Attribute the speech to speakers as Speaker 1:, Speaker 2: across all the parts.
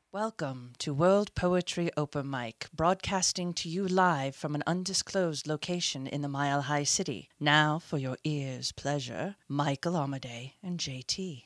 Speaker 1: Welcome to World Poetry Open Mic, broadcasting to you live from an undisclosed location in the Mile High City. Now, for your ears' pleasure, Michael Amadei and JT.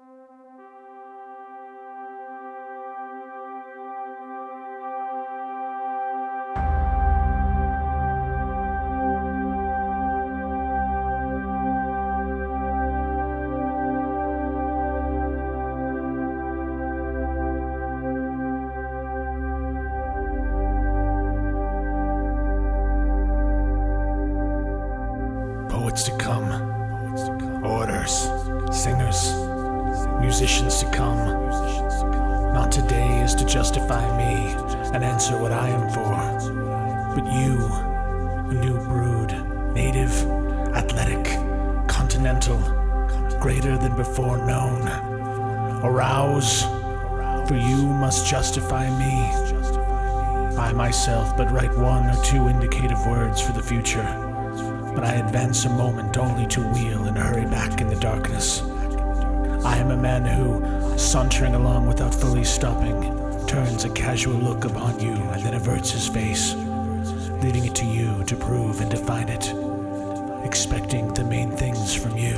Speaker 2: Poets to come, orators, singers, musicians to come. Not today is to justify me and answer what I am for, but you, a new brood, native, athletic, continental, greater than before known. Arouse, for you must justify me. I myself but write one or two indicative words for the future. But I advance a moment only to wheel and hurry back in the darkness. I am a man who, sauntering along without fully stopping, turns a casual look upon you and then averts his face, leaving it to you to prove and define it, expecting the main things from you.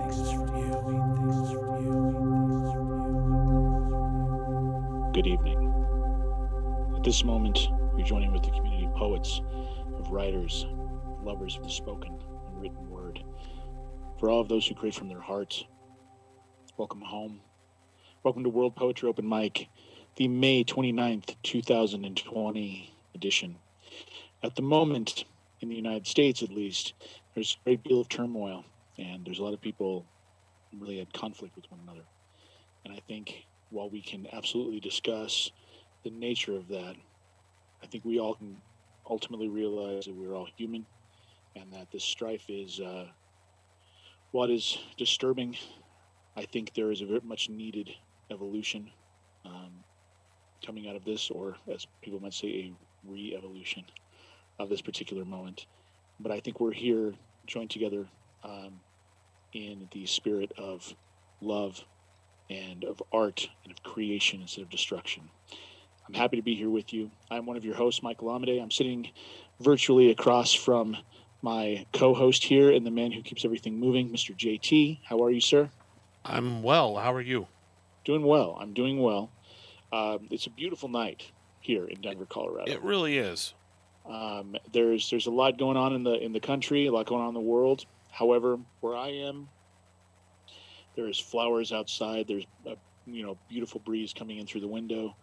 Speaker 3: Good evening. At this moment, you're joining with the community of poets, of writers, lovers of the spoken and written word. For all of those who create from their hearts, welcome home. Welcome to World Poetry Open Mic, the May 29th, 2020 edition. At the moment, in the United States at least, there's a great deal of turmoil, and there's a lot of people really at conflict with one another. And I think while we can absolutely discuss the nature of that, I think we all can ultimately realize that we're all human, and that this strife is what is disturbing. I think there is a very much needed evolution coming out of this, or as people might say, a re-evolution of this particular moment. But I think we're here joined together in the spirit of love and of art and of creation instead of destruction. I'm happy to be here with you. I'm one of your hosts, Michael Amadei. I'm sitting virtually across from my co-host here and the man who keeps everything moving, Mr. JT. How are you, sir?
Speaker 4: I'm well. How are you?
Speaker 3: Doing well. I'm doing well. It's a beautiful night here in Denver, Colorado.
Speaker 4: It really is.
Speaker 3: There's a lot going on in the country, a lot going on in the world. However, where I am, there is flowers outside. There's a beautiful breeze coming in through the window.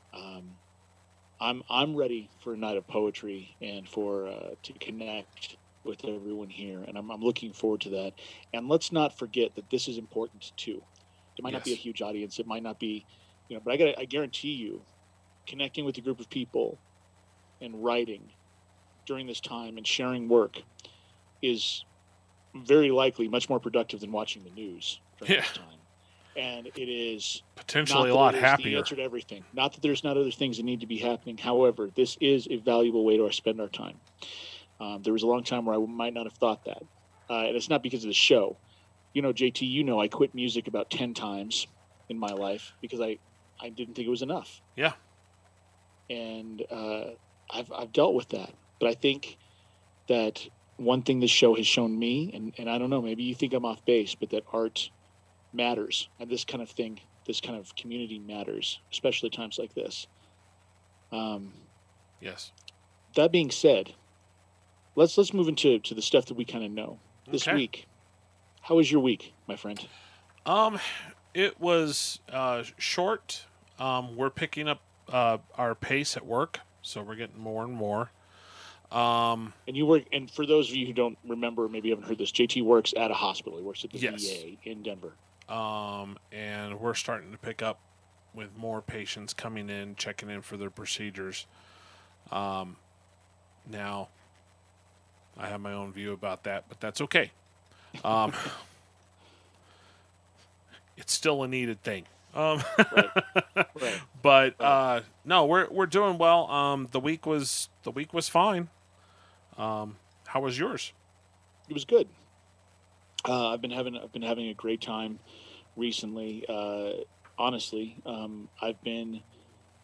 Speaker 3: I'm ready for a night of poetry and for to connect with everyone here, and I'm looking forward to that. And let's not forget that this is important too. It might not be a huge audience, it might not be, but I guarantee you, connecting with a group of people and writing during this time and sharing work is very likely much more productive than watching the news during this time. And it is
Speaker 4: potentially a lot happier.
Speaker 3: The answer to everything. Not that there's not other things that need to be happening. However, this is a valuable way to spend our time. There was a long time where I might not have thought that. And it's not because of the show. JT, I quit music about 10 times in my life because I didn't think it was enough.
Speaker 4: Yeah.
Speaker 3: And I've dealt with that. But I think that one thing this show has shown me, and I don't know, maybe you think I'm off base, but that art matters, and this kind of thing, this kind of community matters, especially times like this.
Speaker 4: Yes.
Speaker 3: That being said, let's move into the stuff that we kind of know this week. How was your week, my friend?
Speaker 4: It was short. We're picking up our pace at work, so we're getting more and more.
Speaker 3: And you work, and for those of you who don't remember, maybe haven't heard this, JT works at a hospital. He works at the VA in Denver.
Speaker 4: And we're starting to pick up with more patients coming in, checking in for their procedures. Now, I have my own view about that, but that's okay. It's still a needed thing.
Speaker 3: Right.
Speaker 4: But no, we're doing well. The week was fine. How was yours?
Speaker 3: It was good. I've been having a great time recently. Honestly, I've been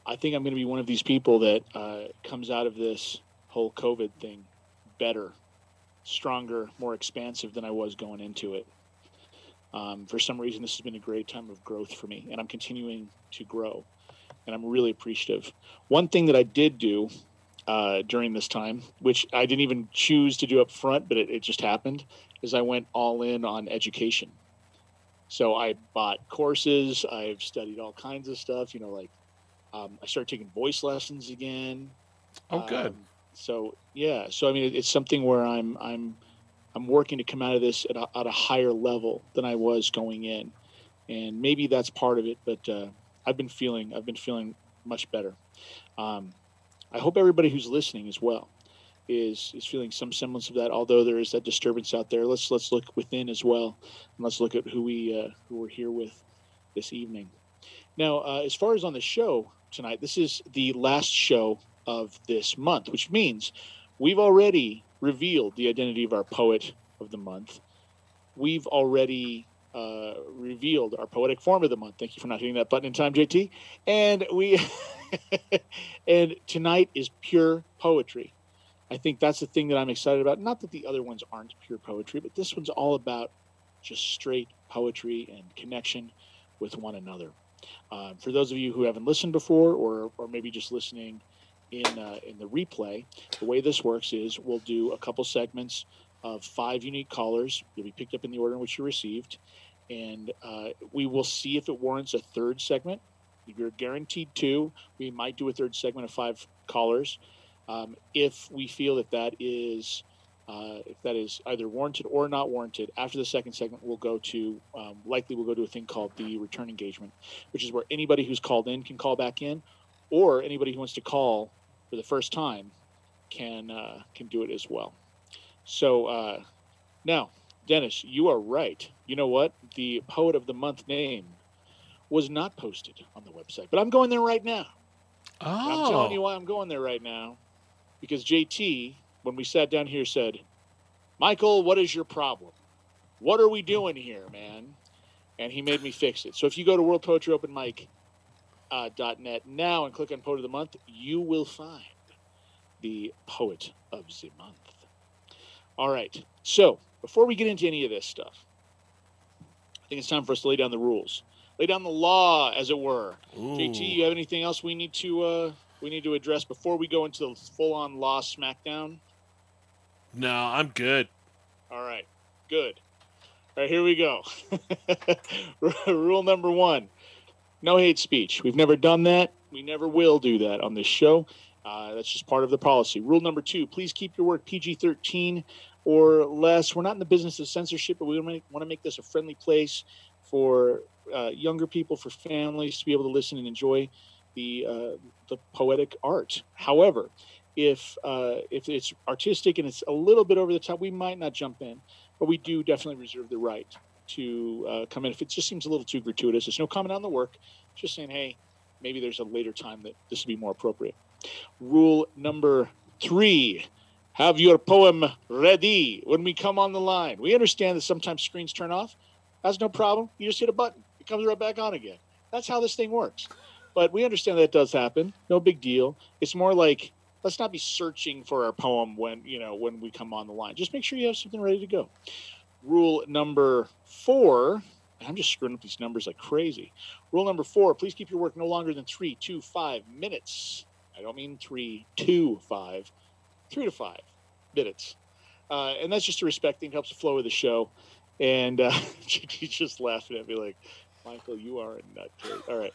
Speaker 3: I think I'm going to be one of these people that comes out of this whole COVID thing better, stronger, more expansive than I was going into it. For some reason, this has been a great time of growth for me, and I'm continuing to grow, and I'm really appreciative. One thing that I did do during this time, which I didn't even choose to do up front, but it just happened, is I went all in on education. So I bought courses. I've studied all kinds of stuff, I started taking voice lessons again.
Speaker 4: Oh, good.
Speaker 3: So I mean, it's something where I'm working to come out of this at a higher level than I was going in, and maybe that's part of it. But I've been feeling much better. I hope everybody who's listening as well is feeling some semblance of that. Although there is that disturbance out there, let's look within as well, and let's look at who we're here with this evening. Now, as far as on the show tonight, this is the last show of this month, which means we've already revealed the identity of our poet of the month. We've already revealed our poetic form of the month. Thank you for not hitting that button in time, JT. And and tonight is pure poetry. I think that's the thing that I'm excited about. Not that the other ones aren't pure poetry, but this one's all about just straight poetry and connection with one another. For those of you who haven't listened before, or maybe just listening in the replay, the way this works is we'll do a couple segments of 5 unique callers. You'll be picked up in the order in which you received, and we will see if it warrants a third segment. You're guaranteed 2. We might do a third segment of 5 callers. If we feel that is either warranted or not warranted, after the second segment, we'll go to a thing called the return engagement, which is where anybody who's called in can call back in, or anybody who wants to call for the first time can do it as well. So now, Dennis, you are right. You know what? The Poet of the Month name was not posted on the website, but I'm going there right now.
Speaker 4: Oh.
Speaker 3: I'm telling you why I'm going there right now. Because JT, when we sat down here, said, Michael, what is your problem? What are we doing here, man? And he made me fix it. So if you go to worldpoetryopenmic.net now and click on Poet of the Month, you will find the Poet of the Month. All right. So before we get into any of this stuff, I think it's time for us to lay down the rules. Lay down the law, as it were.
Speaker 4: Ooh.
Speaker 3: JT, you have anything else we need to address before we go into the full-on law smackdown?
Speaker 4: No, I'm good.
Speaker 3: All right, good. All right, here we go. Rule number 1, no hate speech. We've never done that. We never will do that on this show. That's just part of the policy. Rule number 2, please keep your work PG-13 or less. We're not in the business of censorship, but we want to make this a friendly place for younger people, for families to be able to listen and enjoy the poetic art. However, if it's artistic and it's a little bit over the top, we might not jump in, but we do definitely reserve the right to come in if it just seems a little too gratuitous. There's no comment on the work, just saying, hey, maybe there's a later time that this would be more appropriate. Rule number 3, have your poem ready when we come on the line. We understand that sometimes screens turn off. That's no problem. You just hit a button. It comes right back on again. That's how this thing works. But we understand that does happen. No big deal. It's more like, let's not be searching for our poem when we come on the line. Just make sure you have something ready to go. Rule number 4, I'm just screwing up these numbers like crazy. Rule number 4, please keep your work no longer than 3 to 5 minutes. I don't mean 3 to 5, 3 to 5 minutes. And that's just a respect thing, helps the flow of the show. And he's just laughing at me like, Michael, you are a nutcase. All right.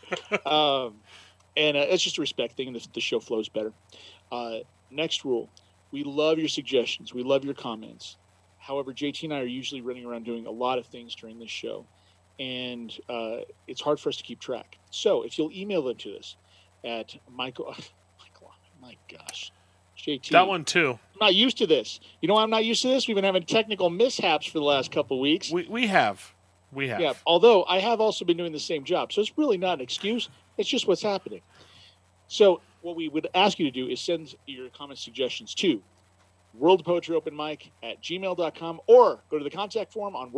Speaker 3: And it's just a respect thing, and the show flows better. Next rule, we love your suggestions. We love your comments. However, JT and I are usually running around doing a lot of things during this show, and it's hard for us to keep track. So if you'll email them to us at Michael, my gosh. JT.
Speaker 4: That one too.
Speaker 3: I'm not used to this. You know why I'm not used to this? We've been having technical mishaps for the last couple of weeks.
Speaker 4: We have.
Speaker 3: Yeah, although I have also been doing the same job. So it's really not an excuse. It's just what's happening. So what we would ask you to do is send your comment suggestions to worldpoetryopenmic@gmail.com or go to the contact form on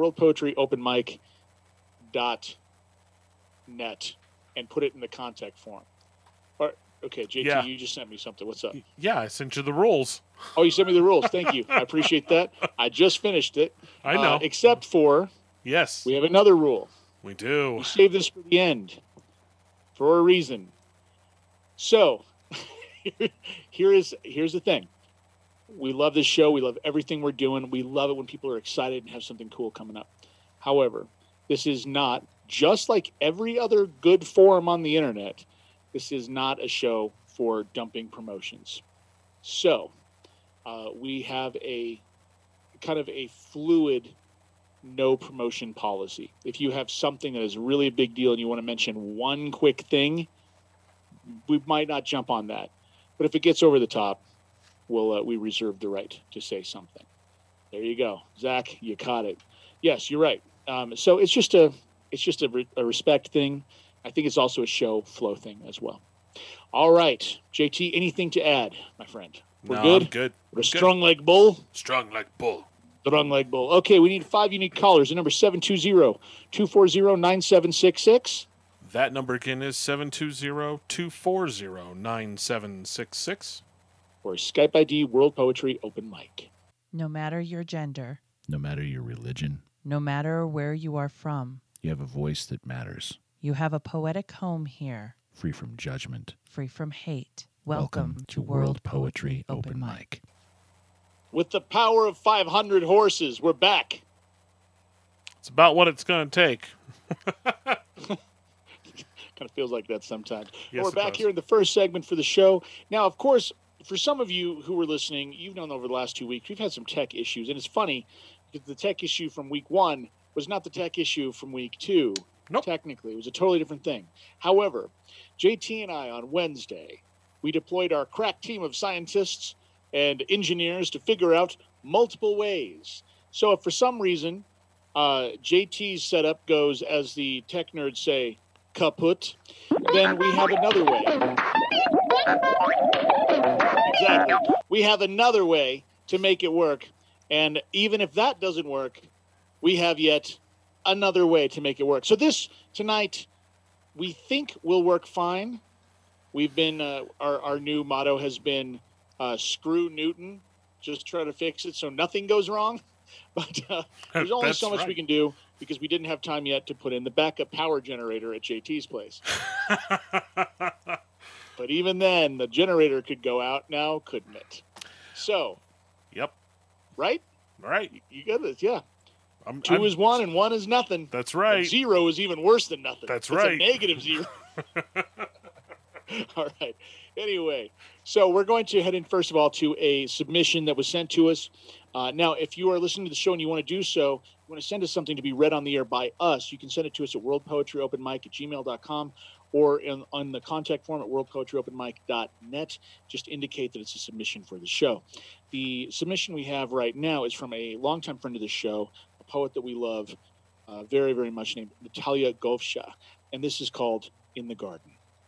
Speaker 3: worldpoetryopenmic.net and put it in the contact form. All right. Okay, JT,
Speaker 4: Yeah.
Speaker 3: you just sent me something. What's up?
Speaker 4: Yeah, I sent you the rules.
Speaker 3: Oh, you sent me the rules. Thank you. I appreciate that. I just finished it.
Speaker 4: I know.
Speaker 3: Except for
Speaker 4: Yes,
Speaker 3: we have another rule.
Speaker 4: we do.
Speaker 3: We saved this for the end for a reason. So here's the thing. We love this show. We love everything we're doing. We love it when people are excited and have something cool coming up. However, this is not, just like every other good forum on the internet, this is not a show for dumping promotions. So we have a kind of a fluid no promotion policy. If you have something that is really a big deal and you want to mention one quick thing, we might not jump on that. But if it gets over the top, we reserve the right to say something. There you go. Zach, you caught it. Yes, you're right. So it's just a respect thing. I think it's also a show flow thing as well. All right, JT, anything to add, my friend? We're good?
Speaker 4: I'm good.
Speaker 3: We're strong like bull?
Speaker 4: Strong like bull.
Speaker 3: Strong like bull. Okay, we need 5 unique callers. The number 720-240-9766.
Speaker 4: That number again is 720-240-9766.
Speaker 3: Or Skype ID World Poetry Open Mic.
Speaker 1: No matter your gender,
Speaker 2: No matter your religion,
Speaker 1: no matter where you are from,
Speaker 2: you have a voice that matters,
Speaker 1: you have a poetic home here,
Speaker 2: free from judgment.
Speaker 1: free from hate. Welcome to World Poetry Open Mic.
Speaker 3: With the power of 500 horses, we're back.
Speaker 4: It's about what it's going to take.
Speaker 3: Kind of feels like that sometimes.
Speaker 4: Yes,
Speaker 3: We're
Speaker 4: it
Speaker 3: back
Speaker 4: does.
Speaker 3: here in the first segment for the show. Now, of course, for some of you who were listening, you've known over the last 2 weeks, we've had some tech issues. And it's funny, because the tech issue from week 1 was not the tech issue from week 2.
Speaker 4: Nope.
Speaker 3: Technically, it was a totally different thing. However, JT and I on Wednesday, we deployed our crack team of scientists and engineers to figure out multiple ways. So if for some reason JT's setup goes, as the tech nerds say, kaput, then we have another way. Exactly. We have another way to make it work. And even if that doesn't work, we have yet another way to make it work. So this tonight, we think will work fine. We've been, our new motto has been screw Newton, just try to fix it so nothing goes wrong. But there's only
Speaker 4: That's
Speaker 3: so much
Speaker 4: right.
Speaker 3: we can do because we didn't have time yet to put in the backup power generator at JT's place. But even then, the generator could go out now, couldn't it? So,
Speaker 4: Yep.
Speaker 3: right?
Speaker 4: Right.
Speaker 3: You got this, yeah.
Speaker 4: I'm,
Speaker 3: 2 is 1 and 1 is nothing.
Speaker 4: That's
Speaker 3: And
Speaker 4: right.
Speaker 3: 0 is even worse than nothing.
Speaker 4: That's
Speaker 3: It's
Speaker 4: right.
Speaker 3: a negative 0. All right. Anyway, so we're going to head in, first of all, to a submission that was sent to us. Now, if you are listening to the show and you want to do so, you want to send us something to be read on the air by us, you can send it to us at worldpoetryopenmic@gmail.com or on the contact form at worldpoetryopenmic.net. Just indicate that it's a submission for the show. The submission we have right now is from a longtime friend of the show, a poet that we love very, very much, named Natalia Govsha. And this is called In the Garden.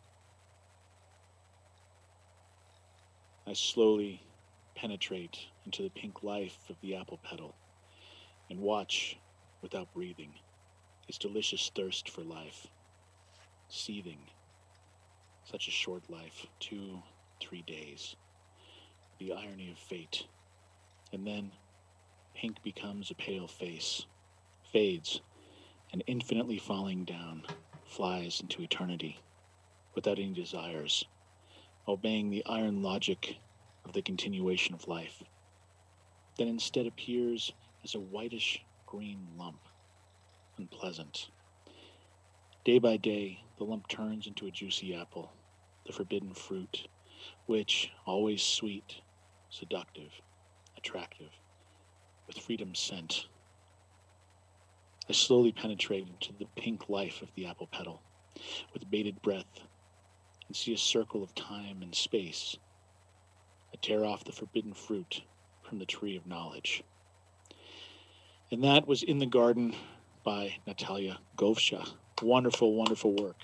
Speaker 3: I slowly penetrate into the pink life of the apple petal and watch, without breathing, its delicious thirst for life, seething. Such a short life, 2, 3 days. The irony of fate. And then, pink becomes a pale face, fades, and infinitely falling down, flies into eternity, without any desires, obeying the iron logic of the continuation of life, then instead appears as a whitish green lump, unpleasant. Day by day, the lump turns into a juicy apple, the forbidden fruit, which, always sweet, seductive, attractive, with freedom's scent. I slowly penetrate into the pink life of the apple petal, with bated breath, and see a circle of time and space. I tear off the forbidden fruit from the tree of knowledge. And that was In the Garden by Natalia Govsha. Wonderful, wonderful work.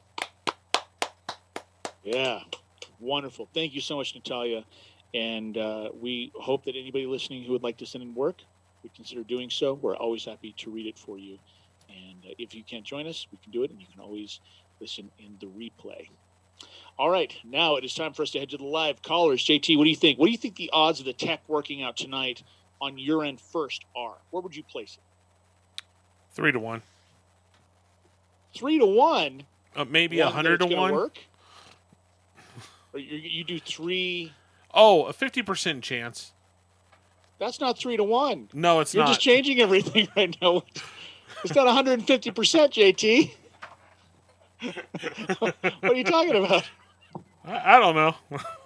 Speaker 3: Yeah, wonderful. Thank you so much, Natalia. And we hope that anybody listening who would like to send in work would consider doing so. We're always happy to read it for you. And if you can't join us, we can do it, and you can always listen in the replay. All right, now it is time for us to head to the live callers. JT, what do you think? What do you think the odds of the tech working out tonight on your end first are? Where would you place it?
Speaker 4: 3-1.
Speaker 3: 3-1?
Speaker 4: Maybe 100 to 1.
Speaker 3: Work? Or you do 3?
Speaker 4: Oh, a 50% chance.
Speaker 3: That's not 3-1.
Speaker 4: No, it's
Speaker 3: You're
Speaker 4: not.
Speaker 3: You're just changing everything right now. It's not 150%, JT. What are you talking about?
Speaker 4: I don't know.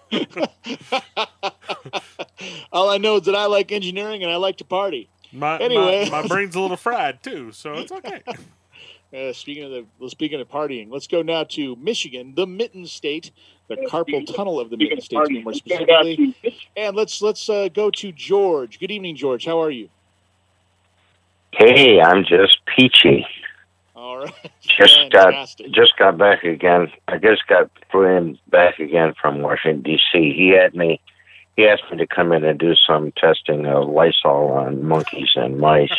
Speaker 3: All I know is that I like engineering and I like to party.
Speaker 4: Anyway, my brain's a little fried too, so it's okay.
Speaker 3: Speaking of partying, let's go now to Michigan, the Mitten State, the carpal tunnel of the Mitten State, to be more specifically. And let's go to George. Good evening, George. How are you?
Speaker 5: Hey, I'm just peachy.
Speaker 3: All right.
Speaker 5: Just got back again. I just got flown back again from Washington D.C. He asked me to come in and do some testing of Lysol on monkeys and mice,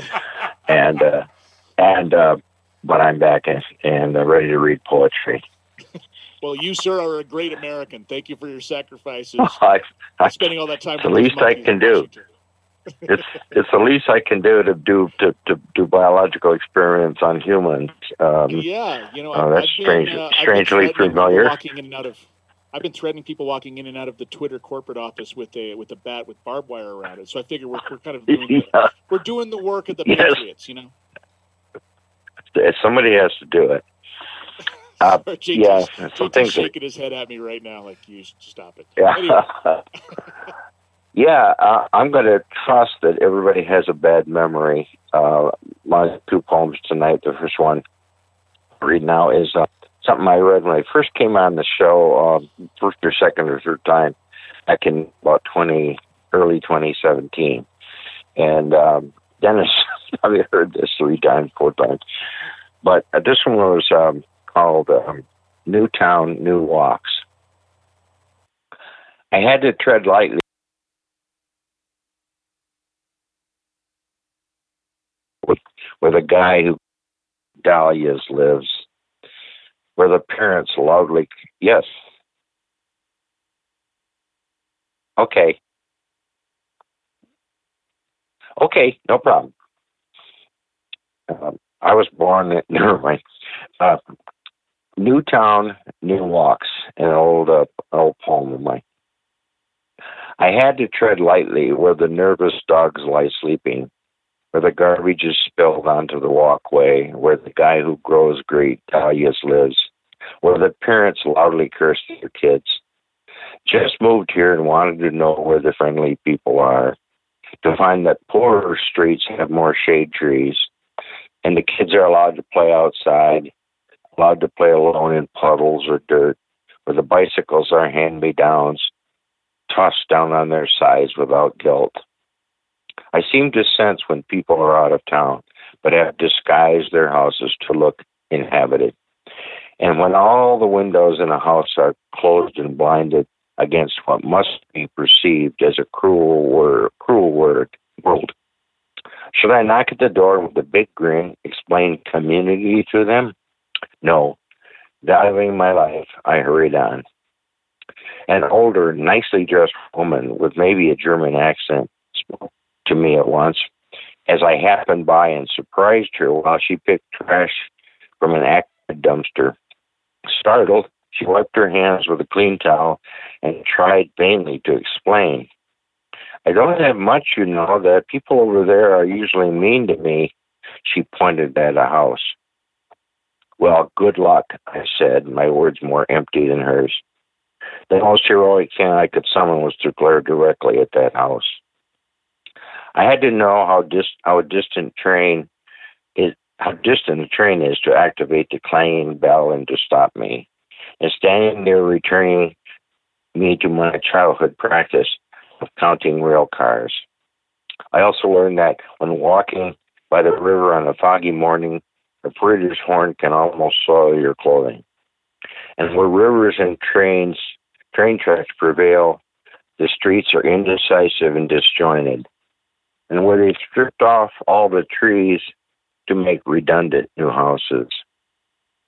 Speaker 5: but I'm back and ready to read poetry.
Speaker 3: Well, you, sir, are a great American. Thank you for your sacrifices. Spending all that time.
Speaker 5: It's the least I can do. It's the least I can do to do biological experiments on humans.
Speaker 3: Yeah,
Speaker 5: that's strangely familiar.
Speaker 3: I've been threatening people walking in and out of the Twitter corporate office with a bat with barbed wire around it. So I figure we're kind of doing we're doing the work of the Patriots,
Speaker 5: Somebody has to do it.
Speaker 3: JT's shaking his head at me right now, like you should stop it.
Speaker 5: Yeah.
Speaker 3: Anyway.
Speaker 5: I'm going to trust that everybody has a bad memory. My 2 poems tonight, the first one I read now is something I read when I first came on the show, first or second or third time, back in about early 2017. And Dennis probably heard this 3 times, 4 times. But this one was called New Town, New Walks. I had to tread lightly where the guy who Dahlias lives, where the parents loudly, yes. Okay, no problem. I was born, never mind. New Town, New Walks, an old poem of mine. I had to tread lightly where the nervous dogs lie sleeping, where the garbage is spilled onto the walkway, where the guy who grows great dahlias lives, where the parents loudly curse their kids. Just moved here and wanted to know where the friendly people are, to find that poorer streets have more shade trees, and the kids are allowed to play outside, allowed to play alone in puddles or dirt, where the bicycles are hand-me-downs, tossed down on their sides without guilt. I seem to sense when people are out of town, but have disguised their houses to look inhabited. And when all the windows in a house are closed and blinded against what must be perceived as a cruel world. Should I knock at the door with a big grin, explain community to them? No. Valuing my life, I hurried on. An older, nicely dressed woman with maybe a German accent spoke to me at once as I happened by and surprised her while she picked trash from an active dumpster. Startled, she wiped her hands with a clean towel and tried vainly to explain. I don't have much, that people over there are usually mean to me. She pointed at a house. Well, good luck, I said, my words more empty than hers. The most heroic thing I could summon was to glare directly at that house. I had to know how distant a train is to activate the clanging bell and to stop me. And standing there returning me to my childhood practice of counting rail cars. I also learned that when walking by the river on a foggy morning, a freighter's horn can almost soil your clothing. And where rivers and train tracks prevail, the streets are indecisive and disjointed. And where they stripped off all the trees to make redundant new houses.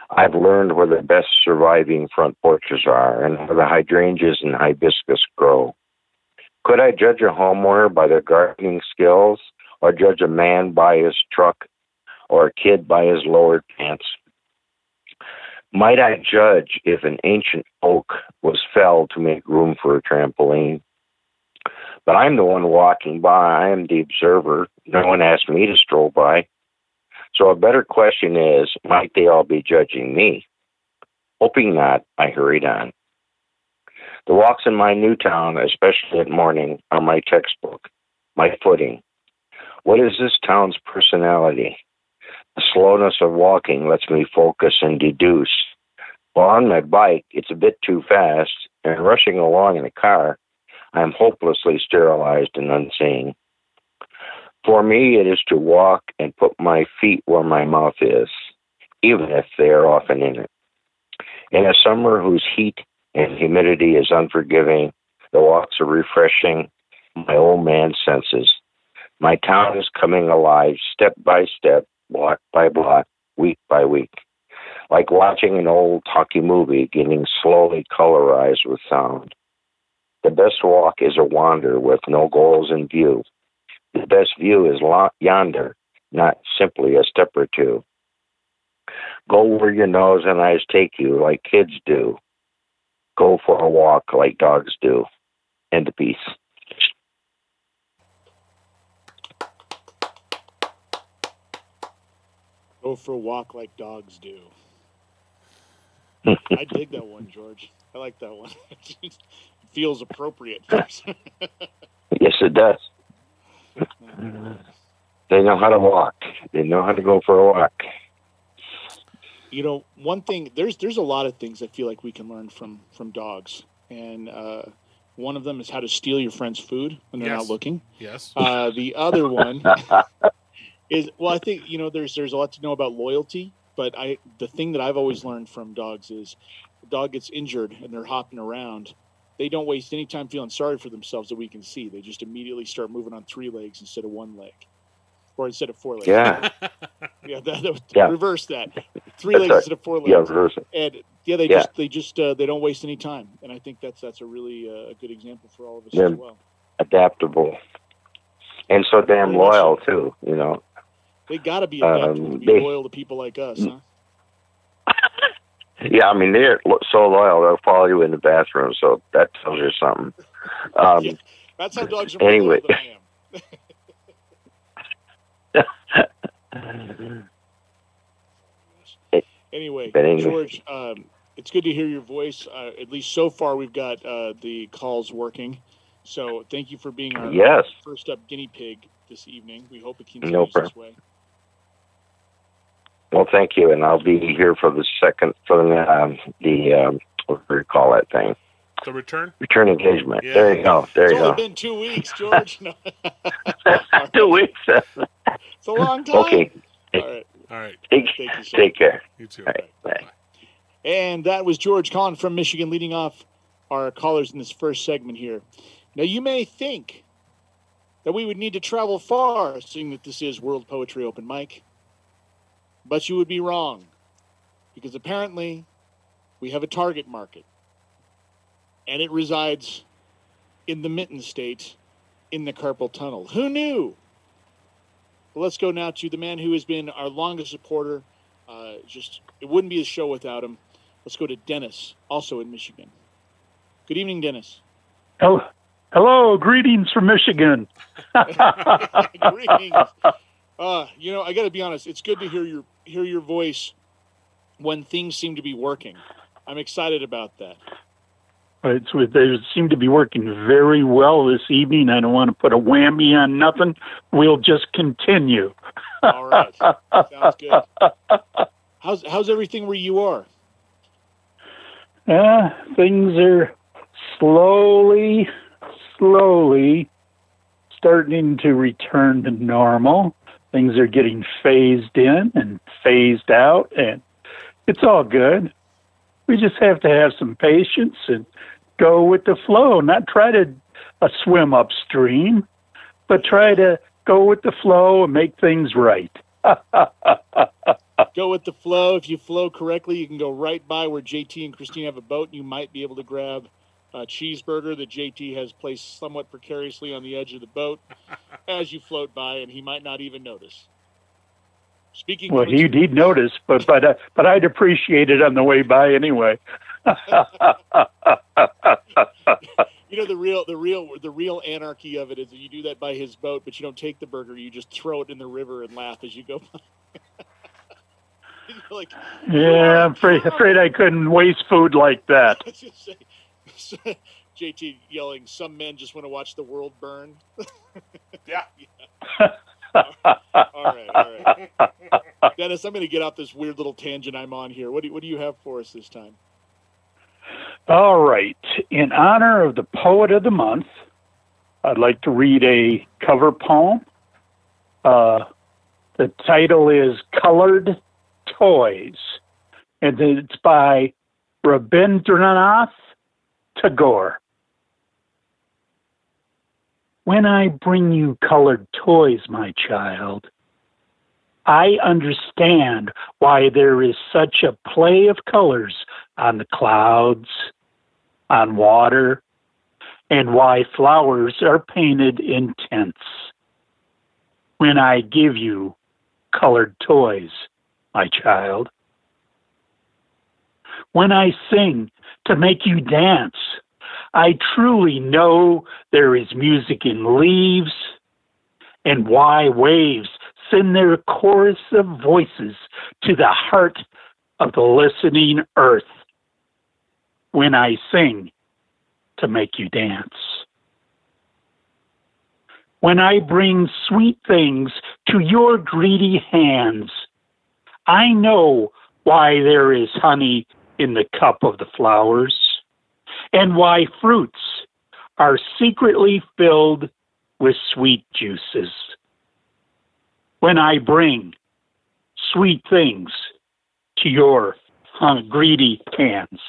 Speaker 5: I've learned where the best surviving front porches are and where the hydrangeas and hibiscus grow. Could I judge a homeowner by their gardening skills, or judge a man by his truck, or a kid by his lowered pants? Might I judge if an ancient oak was felled to make room for a trampoline? But I'm the one walking by. I am the observer. No one asked me to stroll by. So a better question is, might they all be judging me? Hoping not, I hurried on. The walks in my new town, especially at morning, are my textbook, my footing. What is this town's personality? The slowness of walking lets me focus and deduce. While on my bike, it's a bit too fast, and rushing along in a car, I am hopelessly sterilized and unseeing. For me, it is to walk and put my feet where my mouth is, even if they are often in it. In a summer whose heat and humidity is unforgiving, the walks are refreshing my old man senses. My town is coming alive step by step, block by block, week by week, like watching an old talkie movie getting slowly colorized with sound. The best walk is a wander with no goals in view. The best view is yonder, not simply a step or two. Go where your nose and eyes take you, like kids do. Go for a walk like dogs do. End of piece.
Speaker 3: Go for a walk like dogs do. I dig that one, George. I like that one. It feels appropriate.
Speaker 5: Yes, it does. They know how to walk. They know how to go for a walk.
Speaker 3: You know, one thing, there's a lot of things I feel like we can learn from dogs. And one of them is how to steal your friend's food when they're not looking.
Speaker 4: Yes.
Speaker 3: The other one is, well, I think, there's a lot to know about loyalty. But the thing that I've always learned from dogs is the dog gets injured and they're hopping around. They don't waste any time feeling sorry for themselves that we can see. They just immediately start moving on 3 legs instead of 1 leg, or instead of 4 legs.
Speaker 5: Yeah.
Speaker 3: Reverse that. 3 legs instead of 4 legs.
Speaker 5: Yeah, reverse it.
Speaker 3: And they don't waste any time. And I think that's a really a good example for all of us as well.
Speaker 5: Adaptable, and so damn loyal too.
Speaker 3: They got to be adaptable to be loyal to people like us, huh?
Speaker 5: Yeah, I mean, they're so loyal, they'll follow you in the bathroom, so that tells you something.
Speaker 3: That's how dogs are more loyal than I am. Anyway, George, it's good to hear your voice. At least so far, we've got the calls working. So thank you for being our first up guinea pig this evening. We hope it continues this way.
Speaker 5: Well, thank you, and I'll be here for the second, what do you call that thing?
Speaker 4: The return
Speaker 5: engagement.
Speaker 4: Yeah.
Speaker 5: There you go.
Speaker 3: It's only been 2 weeks, George. No.
Speaker 5: 2 weeks.
Speaker 3: It's a long time.
Speaker 5: Okay.
Speaker 4: All right.
Speaker 5: Take care.
Speaker 4: You too.
Speaker 5: Right. Bye.
Speaker 3: And that was George Kahn from Michigan leading off our callers in this first segment here. Now, you may think that we would need to travel far, seeing that this is World Poetry Open Mic. But you would be wrong, because apparently we have a target market, and it resides in the Mitten State in the carpal tunnel. Who knew? Well, let's go now to the man who has been our longest supporter. It wouldn't be a show without him. Let's go to Dennis, also in Michigan. Good evening, Dennis.
Speaker 6: Hello, greetings from Michigan.
Speaker 3: Greetings. I got to be honest. It's good to hear your voice when things seem to be working. I'm excited about that.
Speaker 6: They seem to be working very well this evening. I don't want to put a whammy on nothing. We'll just continue.
Speaker 3: All right. Sounds good. How's everything where you are?
Speaker 6: Things are slowly starting to return to normal. Things are getting phased in and phased out, and it's all good. We just have to have some patience and go with the flow, not try to swim upstream, but try to go with the flow and make things right.
Speaker 3: Got Go with the flow. If you flow correctly, you can go right by where JT and Christine have a boat, and you might be able to grab a cheeseburger that JT has placed somewhat precariously on the edge of the boat as you float by, and he might not even notice. Speaking
Speaker 6: well, he'd notice, but I'd appreciate it on the way by anyway.
Speaker 3: You know, the real anarchy of it is that you do that by his boat, but you don't take the burger. You just throw it in the river and laugh as you go by. Like,
Speaker 6: yeah, I'm afraid I couldn't waste food like that.
Speaker 3: JT yelling, "Some men just want to watch the world burn."
Speaker 4: Yeah.
Speaker 3: All right. Dennis, I'm going to get off this weird little tangent I'm on here. What do you have for us this time?
Speaker 6: All right. In honor of the Poet of the Month, I'd like to read a cover poem. The title is Colored Toys, and it's by Rabindranath Tagore. When I bring you colored toys, my child, I understand why there is such a play of colors on the clouds, on water, and why flowers are painted in tints. When I give you colored toys, my child. When I sing to make you dance, I truly know there is music in leaves, and why waves send their chorus of voices to the heart of the listening earth. When I sing to make you dance. When I bring sweet things to your greedy hands, I know why there is honey in the cup of the flowers, and why fruits are secretly filled with sweet juices. When I bring sweet things to your greedy hands.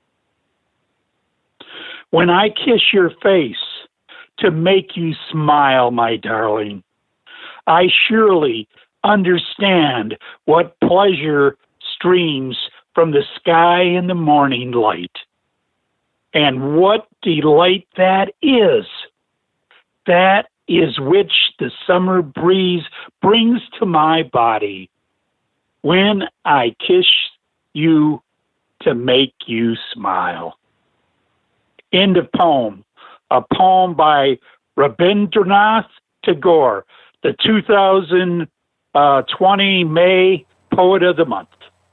Speaker 6: When I kiss your face to make you smile, my darling, I surely understand what pleasure streams from the sky in the morning light. And what delight that is! That is which the summer breeze brings to my body when I kiss you to make you smile. End of poem. A poem by Rabindranath Tagore, the 2020 May Poet of the Month.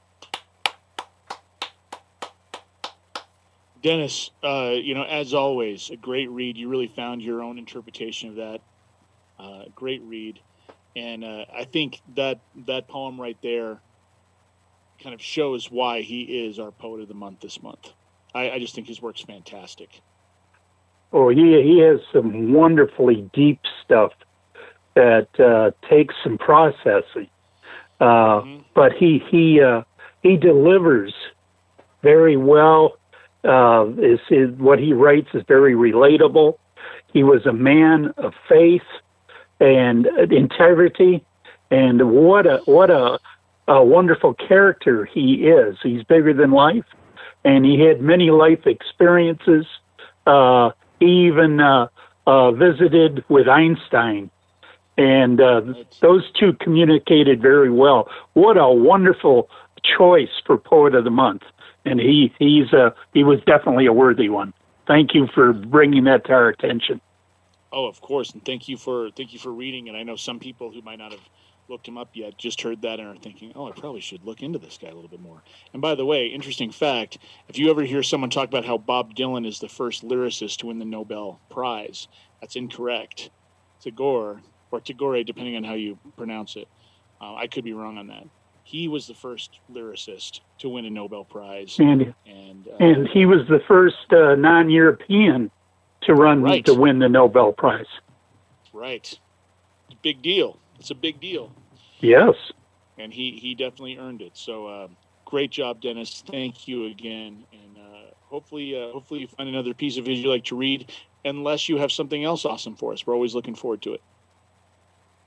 Speaker 3: Dennis, as always, a great read. You really found your own interpretation of that. Great read. And I think that poem right there kind of shows why he is our Poet of the Month this month. I just think his work's fantastic.
Speaker 6: Oh, he has some wonderfully deep stuff that takes some processing. But he delivers very well. What he writes is very relatable. He was a man of faith and integrity, and what a wonderful character he is. He's bigger than life, and he had many life experiences. He even visited with Einstein, and those two communicated very well. What a wonderful choice for Poet of the Month. And he was definitely a worthy one. Thank you for bringing that to our attention.
Speaker 3: Oh, of course, and thank you for reading. And I know some people who might not have looked him up yet just heard that and are thinking, "Oh, I probably should look into this guy a little bit more." And by the way, interesting fact: if you ever hear someone talk about how Bob Dylan is the first lyricist to win the Nobel Prize, that's incorrect. Tagore, or Tagore, depending on how you pronounce it. I could be wrong on that. He was the first lyricist to win a Nobel Prize, and
Speaker 6: he was the first non-European to win the Nobel Prize.
Speaker 3: Right, big deal. It's a big deal.
Speaker 6: Yes,
Speaker 3: and he definitely earned it. So great job, Dennis. Thank you again, and hopefully you find another piece of his you like to read. Unless you have something else awesome for us, we're always looking forward to it.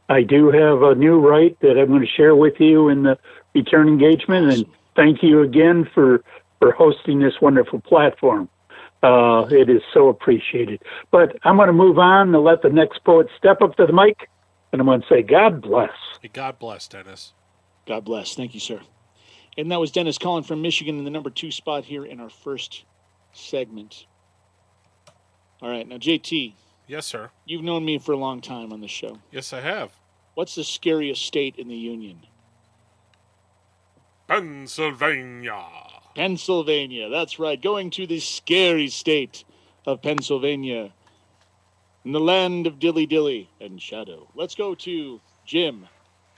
Speaker 6: I do have a new right that I'm going to share with you in the return engagement, and thank you again for hosting this wonderful platform. It is so appreciated. But I'm going to move on and let the next poet step up to the mic, and I'm going to say God bless.
Speaker 4: Hey, God bless, Dennis.
Speaker 3: God bless. Thank you, sir. And that was Dennis calling from Michigan in the number 2 spot here in our first segment. All right, now JT.
Speaker 4: Yes, sir.
Speaker 3: You've known me for a long time on the show.
Speaker 4: Yes, I have.
Speaker 3: What's the scariest state in the Union?
Speaker 4: Pennsylvania.
Speaker 3: Pennsylvania. That's right. Going to the scary state of Pennsylvania. In the land of dilly dilly and shadow. Let's go to Jim.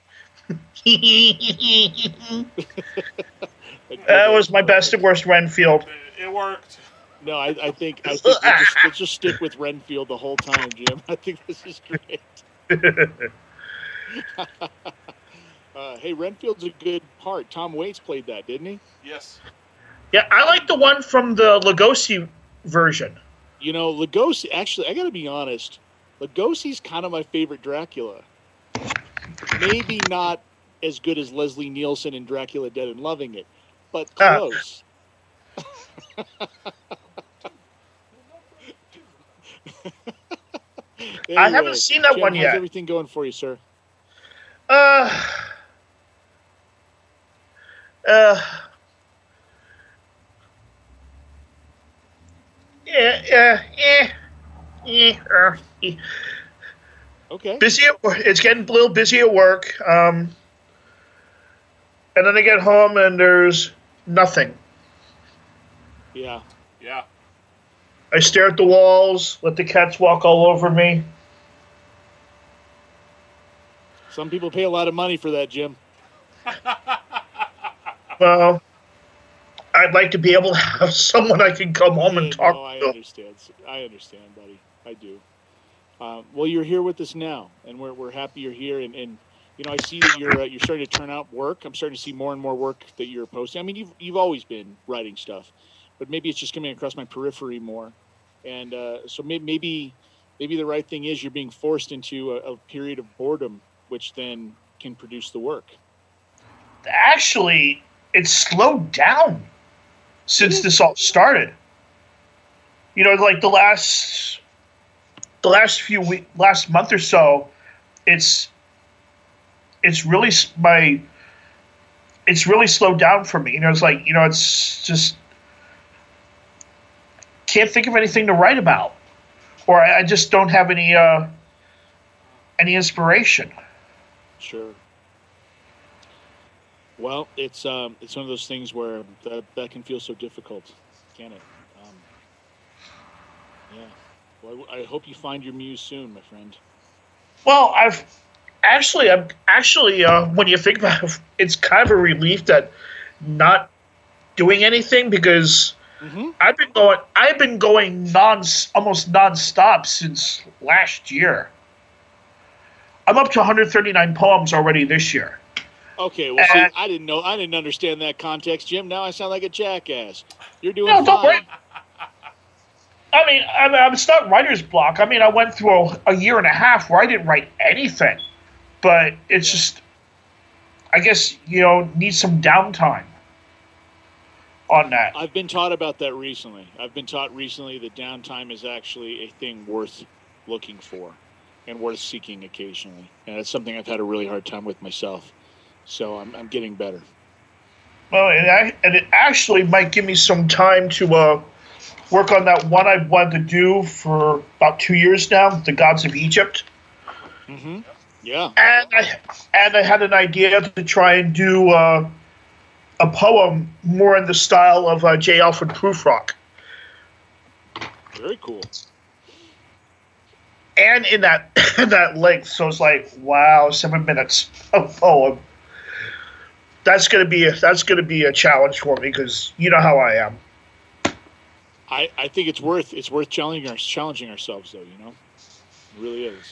Speaker 7: That was my best and worst Renfield.
Speaker 4: It worked.
Speaker 3: No, I think let's just stick with Renfield the whole time, Jim. I think this is great. Hey, Renfield's a good part. Tom Waits played that, didn't he?
Speaker 4: Yes.
Speaker 7: Yeah, I like the one from the Lugosi version.
Speaker 3: You know, Lugosi, actually, I got to be honest, Lugosi's kind of my favorite Dracula. Maybe not as good as Leslie Nielsen in Dracula Dead and Loving It, but close. Anyway,
Speaker 7: I haven't seen that
Speaker 3: Jim,
Speaker 7: one yet.
Speaker 3: How's everything going for you, sir? Okay.
Speaker 7: Busy. It's getting a little busy at work. And then I get home and there's nothing.
Speaker 3: Yeah.
Speaker 4: Yeah.
Speaker 7: I stare at the walls, let the cats walk all over me.
Speaker 3: Some people pay a lot of money for that, Jim.
Speaker 7: Well, I'd like to be able to have someone I can come home and talk
Speaker 3: I
Speaker 7: to.
Speaker 3: understand. I understand, buddy. I do. Well, you're here with us now, and we're happy you're here. And you know, I see that you're starting to turn out work. I'm starting to see more and more work that you're posting. I mean, you've always been writing stuff, but maybe it's just coming across my periphery more. And so maybe the right thing is you're being forced into a period of boredom, which then can produce the work.
Speaker 7: Actually, it's slowed down since this all started. You know, like the last month or so, it's really slowed down for me. You know, it's like, you know, it's just can't think of anything to write about, or I just don't have any inspiration.
Speaker 3: Sure. Well, it's one of those things where that can feel so difficult, can it? Yeah. Well, I hope you find your muse soon, my friend.
Speaker 7: Well, I'm actually when you think about it, it's kind of a relief that not doing anything, because I've been going almost nonstop since last year. I'm up to 139 poems already this year.
Speaker 3: Okay, well, see, I didn't understand that context, Jim. Now I sound like a jackass. You're doing fine.
Speaker 7: Don't worry. I mean, it's not writer's block. I mean, I went through a year and a half where I didn't write anything. But it's just, I guess, you know, need some downtime on that.
Speaker 3: I've been taught about that recently. I've been taught recently that downtime is actually a thing worth looking for and worth seeking occasionally. And it's something I've had a really hard time with myself. So I'm getting better.
Speaker 7: Well, and it actually might give me some time to work on that one I wanted to do for about 2 years now, The Gods of Egypt.
Speaker 3: Mm-hmm. Yeah.
Speaker 7: And I had an idea to try and do a poem more in the style of J. Alfred Prufrock.
Speaker 3: Very cool.
Speaker 7: And in that length, so it's like, wow, 7 minutes of poem. That's gonna be a challenge for me, because you know how I am.
Speaker 3: I think it's worth challenging ourselves, though. You know, it really is.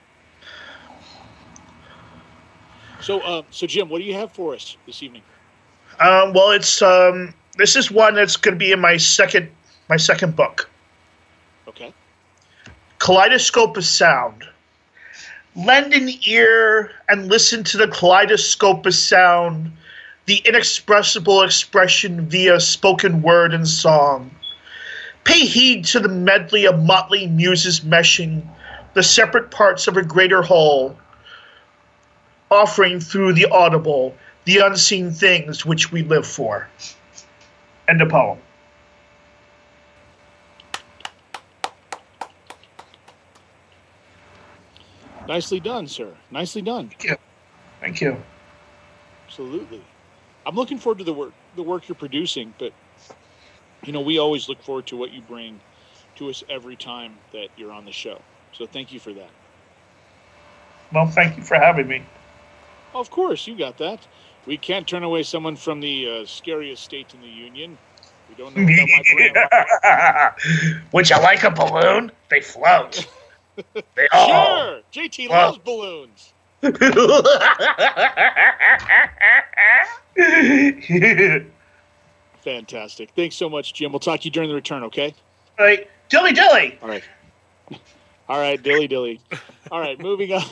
Speaker 3: So Jim, what do you have for us this evening?
Speaker 7: Well, it's this is one that's going to be in my second book.
Speaker 3: Okay.
Speaker 7: Kaleidoscope of Sound. Lend an ear and listen to the kaleidoscope of sound, the inexpressible expression via spoken word and song. Pay heed to the medley of motley muses meshing, the separate parts of a greater whole, offering through the audible the unseen things which we live for. End of poem.
Speaker 3: Nicely done, sir. Nicely done.
Speaker 7: Thank you. Thank you.
Speaker 3: Absolutely. I'm looking forward to the work you're producing, but we always look forward to what you bring to us every time that you're on the show. So thank you for that.
Speaker 7: Well, thank you for having me.
Speaker 3: Of course, you got that. We can't turn away someone from the scariest state in the union. We don't know what that might bring.
Speaker 7: Would you like a balloon? They float. They all.
Speaker 3: Sure. JT loves balloons. Fantastic. Thanks so much, Jim. We'll talk to you during the return, okay?
Speaker 7: All right. Dilly dilly.
Speaker 3: All right. All right, dilly dilly. All right, moving on.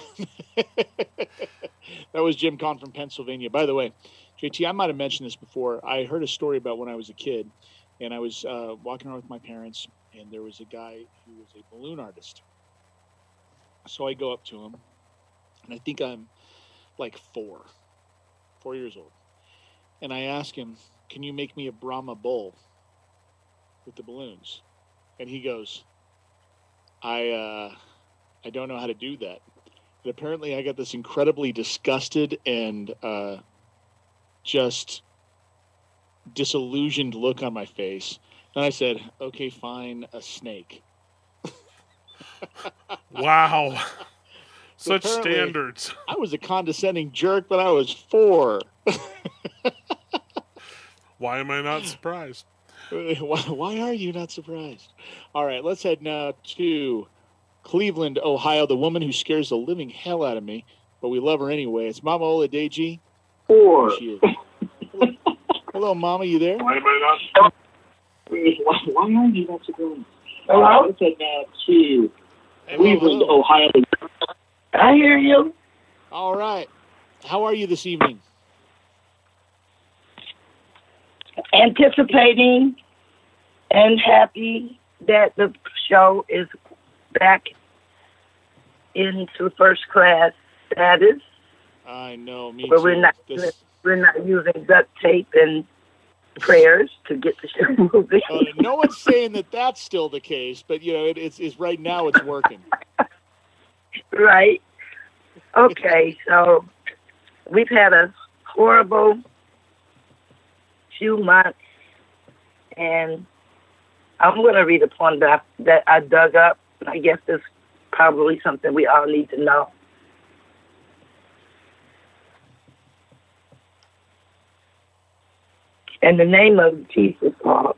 Speaker 3: That was Jim Kahn from Pennsylvania. By the way, JT, I might have mentioned this before. I heard a story about when I was a kid, and I was walking around with my parents, and there was a guy who was a balloon artist. So I go up to him, and I think I'm like 4 years old. And I ask him, can you make me a Brahma bull with the balloons? And he goes, I don't know how to do that. And apparently I got this incredibly disgusted and just disillusioned look on my face. And I said, okay, fine, a snake.
Speaker 4: Wow. Such
Speaker 3: Apparently,
Speaker 4: standards.
Speaker 3: I was a condescending jerk, but I was 4.
Speaker 4: Why am I not surprised?
Speaker 3: Why are you not surprised? All right, let's head now to Cleveland, Ohio, the woman who scares the living hell out of me, but we love her anyway. It's Mama Oladeji.
Speaker 8: 4.
Speaker 3: There she is. Hello, Mama, you there?
Speaker 8: Why are you not surprised? Hello? Let's head now to Cleveland, Ohio. I hear you.
Speaker 3: All right. How are you this evening?
Speaker 8: Anticipating and happy that the show is back into first class status.
Speaker 3: I know, me
Speaker 8: but
Speaker 3: too.
Speaker 8: We're not using duct tape and prayers to get the show moving.
Speaker 3: No one's saying that that's still the case, but it's right now it's working.
Speaker 8: Right. Okay, so we've had a horrible few months, and I'm going to read a poem that I dug up. I guess it's probably something we all need to know. And the name of the piece is called,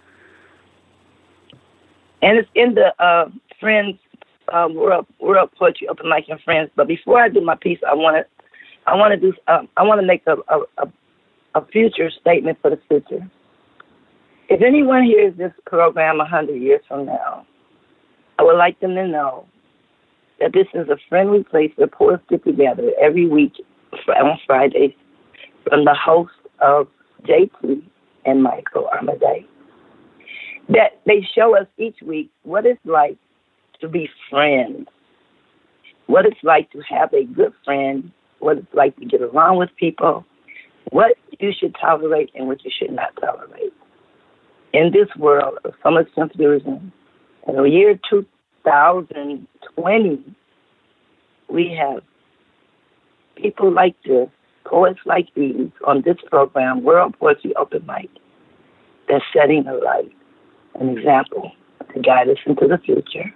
Speaker 8: and it's in the Friends World Poetry Open Mic and Friends. But before I do my piece, I want to make a future statement for the future. If anyone hears this program 100 years from now, I would like them to know that this is a friendly place where poets get together every week on Fridays from the host of JT and Michael Armaday. That they show us each week what it's like to be friends, what it's like to have a good friend, what it's like to get along with people, what you should tolerate and what you should not tolerate. In this world of so much confusion, in the year 2020, we have people like this, poets like these, on this program, World Poetry Open Mic, that's setting a light, an example to guide us into the future.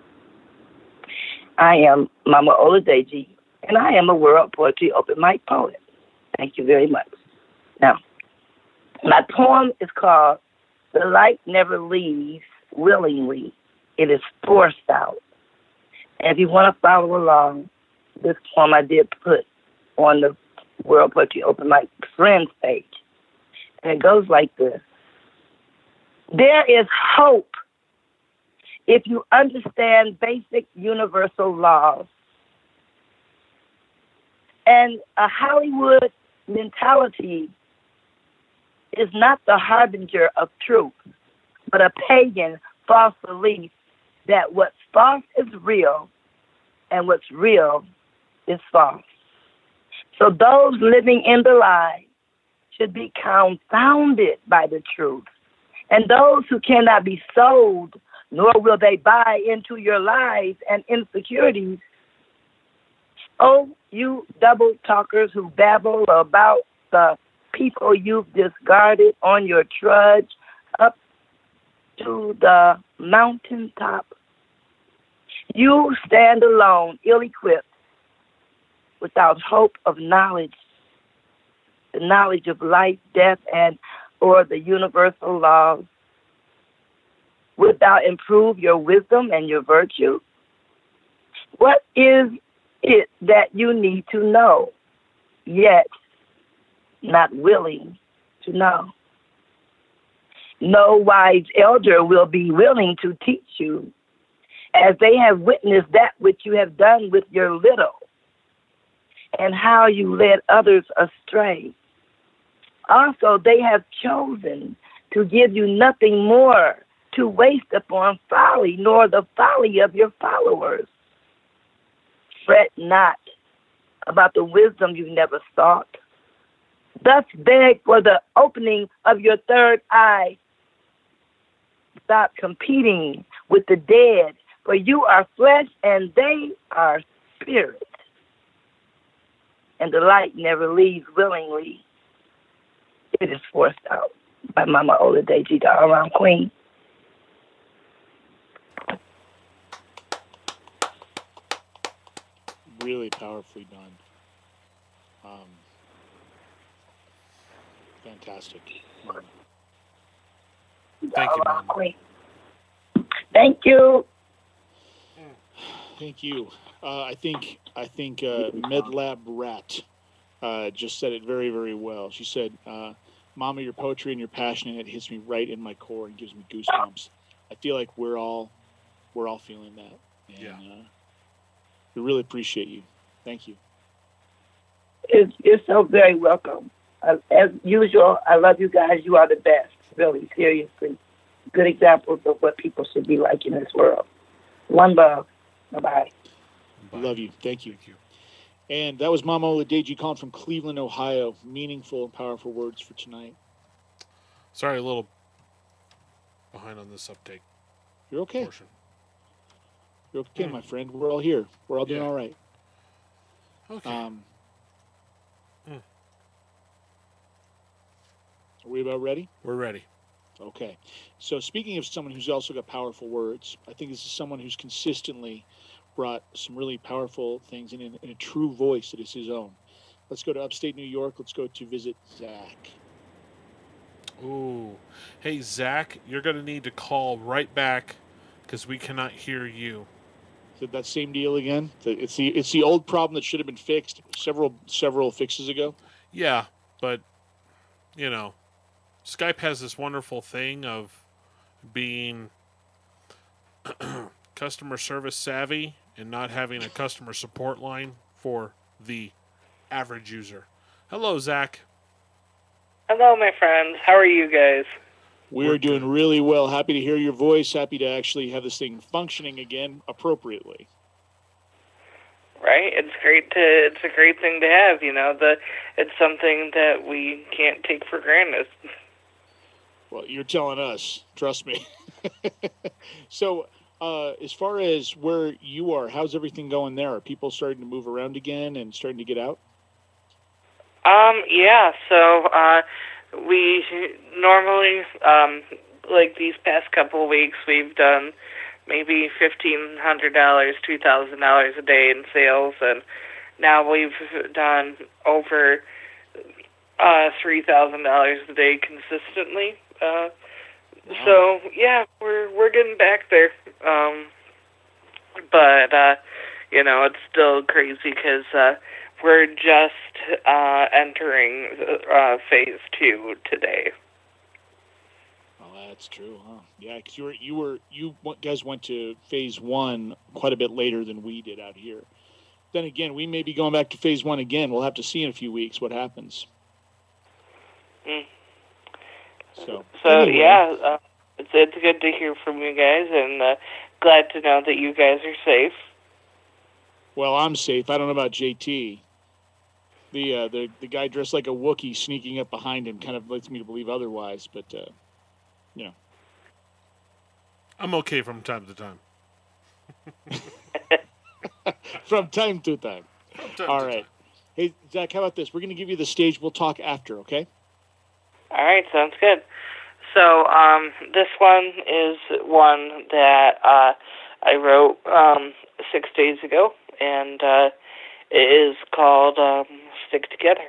Speaker 8: I am Mama Oladeji, and I am a World Poetry Open Mic poet. Thank you very much. Now, my poem is called The Light Never Leaves Willingly. It is forced out. And if you want to follow along, this poem I did put on the World Poetry Open Mic Friends page. And it goes like this. There is hope if you understand basic universal laws. And a Hollywood mentality is not the harbinger of truth, but a pagan false belief that what's false is real and what's real is false. So those living in the lie should be confounded by the truth. And those who cannot be sold, nor will they buy into your lies and insecurities. Oh, you double talkers who babble about the people you've discarded on your trudge up to the mountaintop. You stand alone, ill-equipped, without hope of knowledge, the knowledge of life, death, and or the universal laws. Wilt thou improve your wisdom and your virtue? What is it that you need to know, yet not willing to know? No wise elder will be willing to teach you, as they have witnessed that which you have done with your little, and how you led others astray. Also, they have chosen to give you nothing more to waste upon folly, nor the folly of your followers. Fret not about the wisdom you never sought. Thus beg for the opening of your third eye. Stop competing with the dead, for you are flesh and they are spirit. And the light never leaves willingly. It is forced out by Mama Oladeji, the all-around queen.
Speaker 3: Really powerfully done. Fantastic. Mama.
Speaker 4: Thank you, Mama.
Speaker 8: Queen. Thank you.
Speaker 3: Thank you. I think MedLab Rat just said it very, very well. She said, "Mama, your poetry and your passion, it hits me right in my core and gives me goosebumps." I feel like we're all feeling that. And, we really appreciate you. Thank you.
Speaker 8: You're so very welcome. As usual, I love you guys. You are the best. Really, seriously. Good examples of what people should be like in this world. One love. Bye-bye.
Speaker 3: Love you. Thank you. And that was Mama Oladeji calling from Cleveland, Ohio. Meaningful and powerful words for tonight.
Speaker 4: Sorry, a little behind on this uptake.
Speaker 3: You're okay.
Speaker 4: Portion.
Speaker 3: You're okay, my friend. We're all here. We're all doing all right.
Speaker 4: Okay.
Speaker 3: Are we about ready?
Speaker 4: We're ready.
Speaker 3: Okay. So speaking of someone who's also got powerful words, I think this is someone who's consistently brought some really powerful things in a true voice that is his own. Let's go to upstate New York. Let's go to visit Zach.
Speaker 4: Ooh. Hey, Zach, you're going to need to call right back because we cannot hear you.
Speaker 3: Is it that same deal again? It's the old problem that should have been fixed several fixes ago?
Speaker 4: Yeah, but, Skype has this wonderful thing of being customer service savvy and not having a customer support line for the average user. Hello, Zach.
Speaker 9: Hello, my friends. How are you guys?
Speaker 3: We're doing really well. Happy to hear your voice. Happy to actually have this thing functioning again appropriately.
Speaker 9: Right? It's a great thing to have, it's something that we can't take for granted.
Speaker 3: Well, you're telling us. Trust me. So, as far as where you are, how's everything going there? Are people starting to move around again and starting to get out?
Speaker 9: Yeah. So, we normally, like these past couple of weeks, we've done maybe $1,500, $2,000 a day in sales, and now we've done over $3,000 a day consistently.
Speaker 3: Wow.
Speaker 9: So yeah, we're getting back there. But it's still crazy because we're just entering phase 2 today.
Speaker 3: Well, that's true, huh? Yeah, because you guys went to phase 1 quite a bit later than we did out here. then again, we may be going back to phase 1 again. We'll have to see in a few weeks what happens. So anyway.
Speaker 9: yeah, it's good to hear from you guys, and glad to know that you guys are safe.
Speaker 3: Well, I'm safe. I don't know about JT. The guy dressed like a Wookiee sneaking up behind him kind of leads me to believe otherwise, but you know.
Speaker 4: I'm okay from time to time.
Speaker 3: From time to time. All right. Hey, Zach, how about this? We're going to give you the stage. We'll talk after, okay?
Speaker 9: All right, sounds good. So this one is one that I wrote 6 days ago, and it is called Stick Together.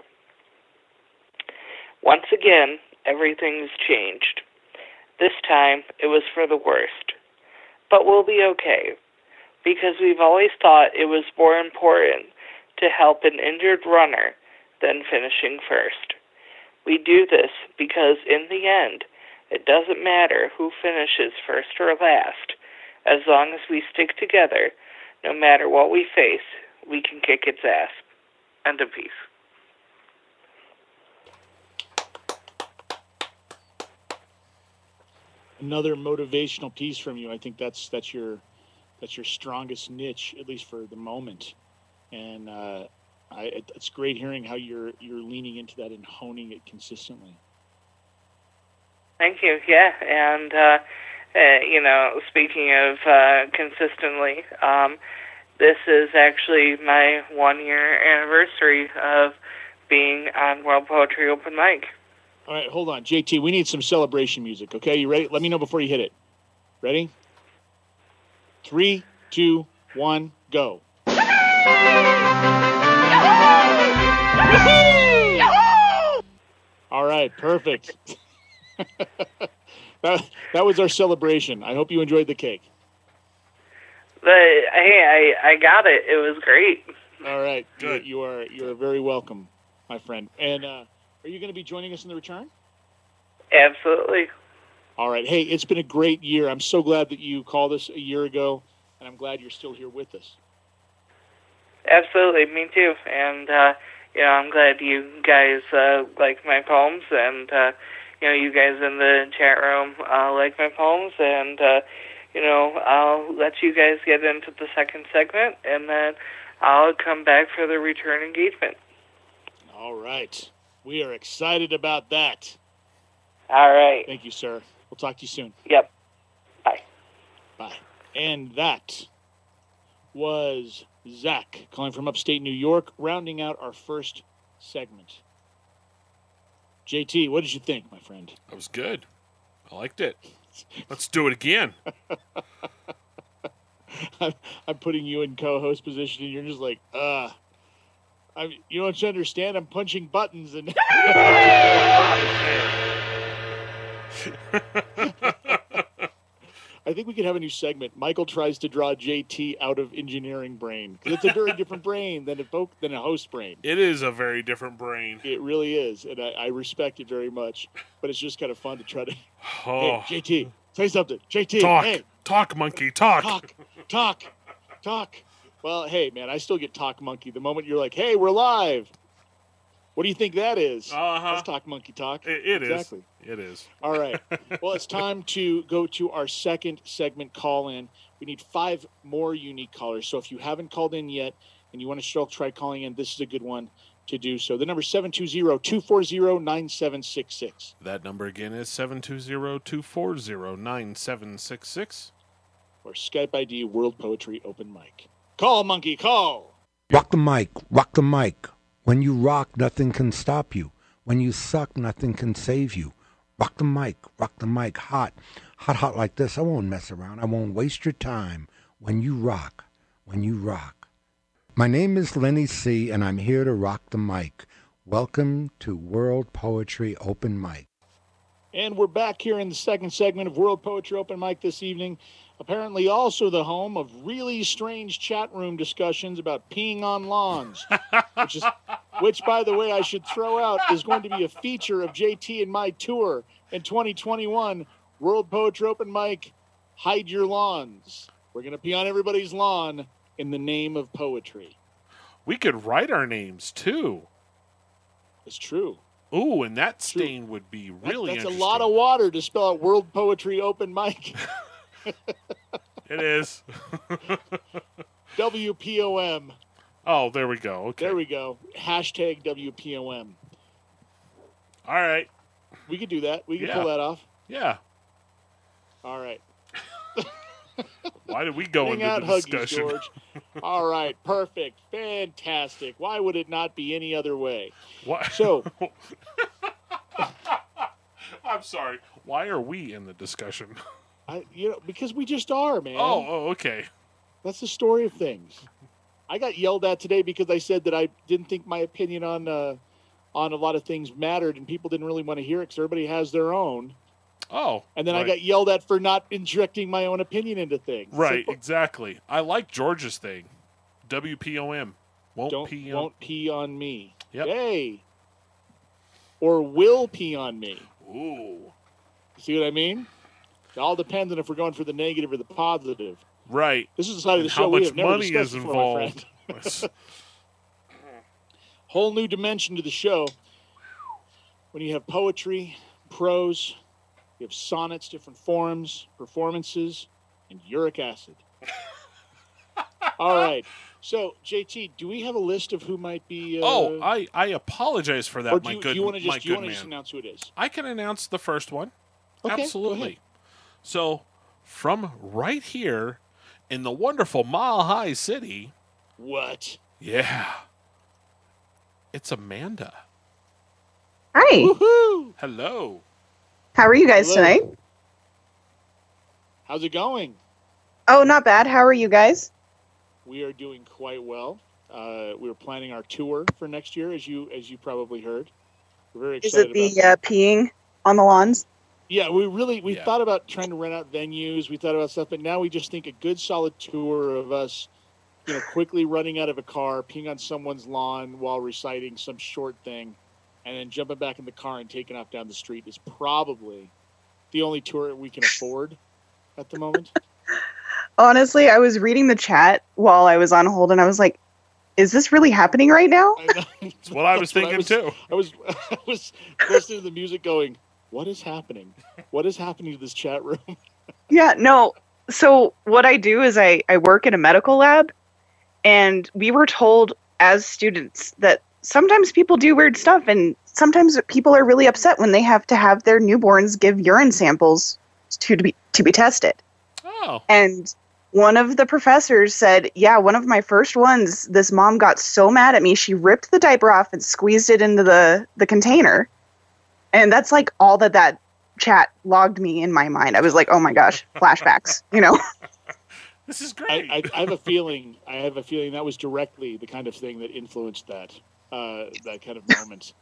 Speaker 9: Once again, everything's changed. This time, it was for the worst. But we'll be okay, because we've always thought it was more important to help an injured runner than finishing first. We do this because, in the end, it doesn't matter who finishes first or last. As long as we stick together, no matter what we face, we can kick its ass. End of peace.
Speaker 3: Another motivational piece from you. I think that's your strongest niche, at least for the moment. And it's great hearing how you're leaning into that and honing it consistently.
Speaker 9: Thank you. Yeah, and speaking of consistently, this is actually my 1-year anniversary of being on World Poetry Open Mic.
Speaker 3: All right, hold on. JT, we need some celebration music, okay? You ready? Let me know before you hit it. Ready? 3, 2, 1, go. All right, perfect. that was our celebration. I hope you enjoyed the cake.
Speaker 9: Hey, I got it. It was great.
Speaker 3: All right, good. You are very welcome, my friend. And are you going to be joining us in the return?
Speaker 9: Absolutely.
Speaker 3: All right. Hey, it's been a great year. I'm so glad that you called us a year ago, and I'm glad you're still here with us.
Speaker 9: Absolutely, me too. And I'm glad you guys like my poems, and you guys in the chat room like my poems, and I'll let you guys get into the second segment, and then I'll come back for the return engagement.
Speaker 3: All right. We are excited about that.
Speaker 9: All right.
Speaker 3: Thank you, sir. We'll talk to you soon.
Speaker 9: Yep. Bye.
Speaker 3: Bye. And that was Zach calling from upstate New York, rounding out our first segment. JT, what did you think, my friend?
Speaker 4: That was good. I liked it. Let's do it again.
Speaker 3: I'm putting you in co-host position, and you're just like, you don't understand. I'm punching buttons, and I think we could have a new segment. Michael tries to draw JT out of engineering brain, because it's a very different brain than a host brain.
Speaker 4: It is a very different brain.
Speaker 3: It really is, and I respect it very much. But it's just kind of fun to try to.
Speaker 4: Oh.
Speaker 3: Hey, JT, say something. JT,
Speaker 4: talk,
Speaker 3: hey,
Speaker 4: talk, monkey, talk.
Speaker 3: Well, hey, man, I still get talk monkey the moment you're like, hey, we're live. What do you think that is? That's talk monkey talk.
Speaker 4: It
Speaker 3: exactly.
Speaker 4: is. It is.
Speaker 3: All right. Well, it's time to go to our second segment call-in. We need 5 more unique callers. So if you haven't called in yet and you want to still try calling in, this is a good one to do so. The number is 720-240-9766.
Speaker 4: That number again is 720-240-9766.
Speaker 3: Or Skype ID World Poetry Open Mic. Call, monkey, call.
Speaker 10: Rock the mic, rock the mic. When you rock, nothing can stop you. When you suck, nothing can save you. Rock the mic, hot, hot like this. I won't mess around. I won't waste your time. When you rock. My name is Lenny C., and I'm here to rock the mic. Welcome to World Poetry Open Mic.
Speaker 3: And we're back here in the second segment of World Poetry Open Mic this evening. Apparently also the home of really strange chat room discussions about peeing on lawns, which, by the way, I should throw out, is going to be a feature of JT and my tour in 2021, World Poetry Open Mic, Hide Your Lawns. We're going to pee on everybody's lawn in the name of poetry.
Speaker 4: We could write our names too.
Speaker 3: It's true.
Speaker 4: Ooh, and that stain would be really
Speaker 3: That's a
Speaker 4: interesting.
Speaker 3: lot of water to spell out World Poetry Open Mic.
Speaker 4: It is.
Speaker 3: WPOM.
Speaker 4: Oh, there we go. Okay.
Speaker 3: There we go. Hashtag WPOM.
Speaker 4: All right.
Speaker 3: We could do that. We could
Speaker 4: Yeah.
Speaker 3: pull that off.
Speaker 4: Yeah.
Speaker 3: All right.
Speaker 4: Why did we go
Speaker 3: Hang
Speaker 4: into
Speaker 3: out,
Speaker 4: the
Speaker 3: huggies,
Speaker 4: discussion?
Speaker 3: George. All right. Perfect. Fantastic. Why would it not be any other way?
Speaker 4: What?
Speaker 3: So,
Speaker 4: I'm sorry. Why are we in the discussion?
Speaker 3: because we just are, man.
Speaker 4: Oh, okay.
Speaker 3: That's the story of things. I got yelled at today because I said that I didn't think my opinion on a lot of things mattered, and people didn't really want to hear it because everybody has their own.
Speaker 4: Oh.
Speaker 3: And then
Speaker 4: right.
Speaker 3: I got yelled at for not injecting my own opinion into things.
Speaker 4: Right,
Speaker 3: So,
Speaker 4: exactly. I like George's thing. WPOM. Won't
Speaker 3: pee on me.
Speaker 4: Yep.
Speaker 3: Hey. Or will pee on me.
Speaker 4: Ooh.
Speaker 3: See what I mean? It all depends on if we're going for the negative or the positive.
Speaker 4: Right.
Speaker 3: This is the side of the
Speaker 4: And
Speaker 3: show
Speaker 4: how
Speaker 3: we
Speaker 4: much
Speaker 3: have never
Speaker 4: money
Speaker 3: discussed
Speaker 4: is
Speaker 3: before, my
Speaker 4: involved.
Speaker 3: friend. Whole new dimension to the show. When you have poetry, prose, you have sonnets, different forms, performances, and uric acid. All right. So, JT, do we have a list of who might be?
Speaker 4: I apologize for that,
Speaker 3: or do
Speaker 4: my
Speaker 3: you,
Speaker 4: good,
Speaker 3: you want to
Speaker 4: my
Speaker 3: just
Speaker 4: good
Speaker 3: just
Speaker 4: man.
Speaker 3: announce who it is?
Speaker 4: I can announce the first one.
Speaker 3: Okay, go
Speaker 4: Absolutely.
Speaker 3: ahead.
Speaker 4: So, from right here in the wonderful Mile High City.
Speaker 3: What?
Speaker 4: Yeah. It's Amanda.
Speaker 11: Hi.
Speaker 3: Woohoo!
Speaker 4: Hello.
Speaker 11: How are you guys
Speaker 3: Hello.
Speaker 11: tonight?
Speaker 3: How's it going?
Speaker 11: Oh, not bad. How are you guys?
Speaker 3: We are doing quite well. We're planning our tour for next year, as you probably heard. We're very
Speaker 11: Is
Speaker 3: excited
Speaker 11: it
Speaker 3: about
Speaker 11: the peeing on the lawns?
Speaker 3: Yeah, we thought about trying to rent out venues. We thought about stuff, but now we just think a good solid tour of us, quickly running out of a car, peeing on someone's lawn while reciting some short thing, and then jumping back in the car and taking off down the street is probably the only tour we can afford at the moment.
Speaker 11: Honestly, I was reading the chat while I was on hold, and I was like, is this really happening right now?
Speaker 4: That's what I was thinking, too.
Speaker 3: I was listening to the music going, what is happening? What is happening to this chat room?
Speaker 11: Yeah, no. So what I do is I work in a medical lab, and we were told as students that sometimes people do weird stuff, and sometimes people are really upset when they have to have their newborns give urine samples to be tested.
Speaker 4: Oh.
Speaker 11: And one of the professors said, yeah, one of my first ones, this mom got so mad at me, she ripped the diaper off and squeezed it into the container. And that's like all that chat logged me in my mind. I was like, oh my gosh, flashbacks,
Speaker 4: This is great.
Speaker 3: I have a feeling that was directly the kind of thing that influenced that kind of moment.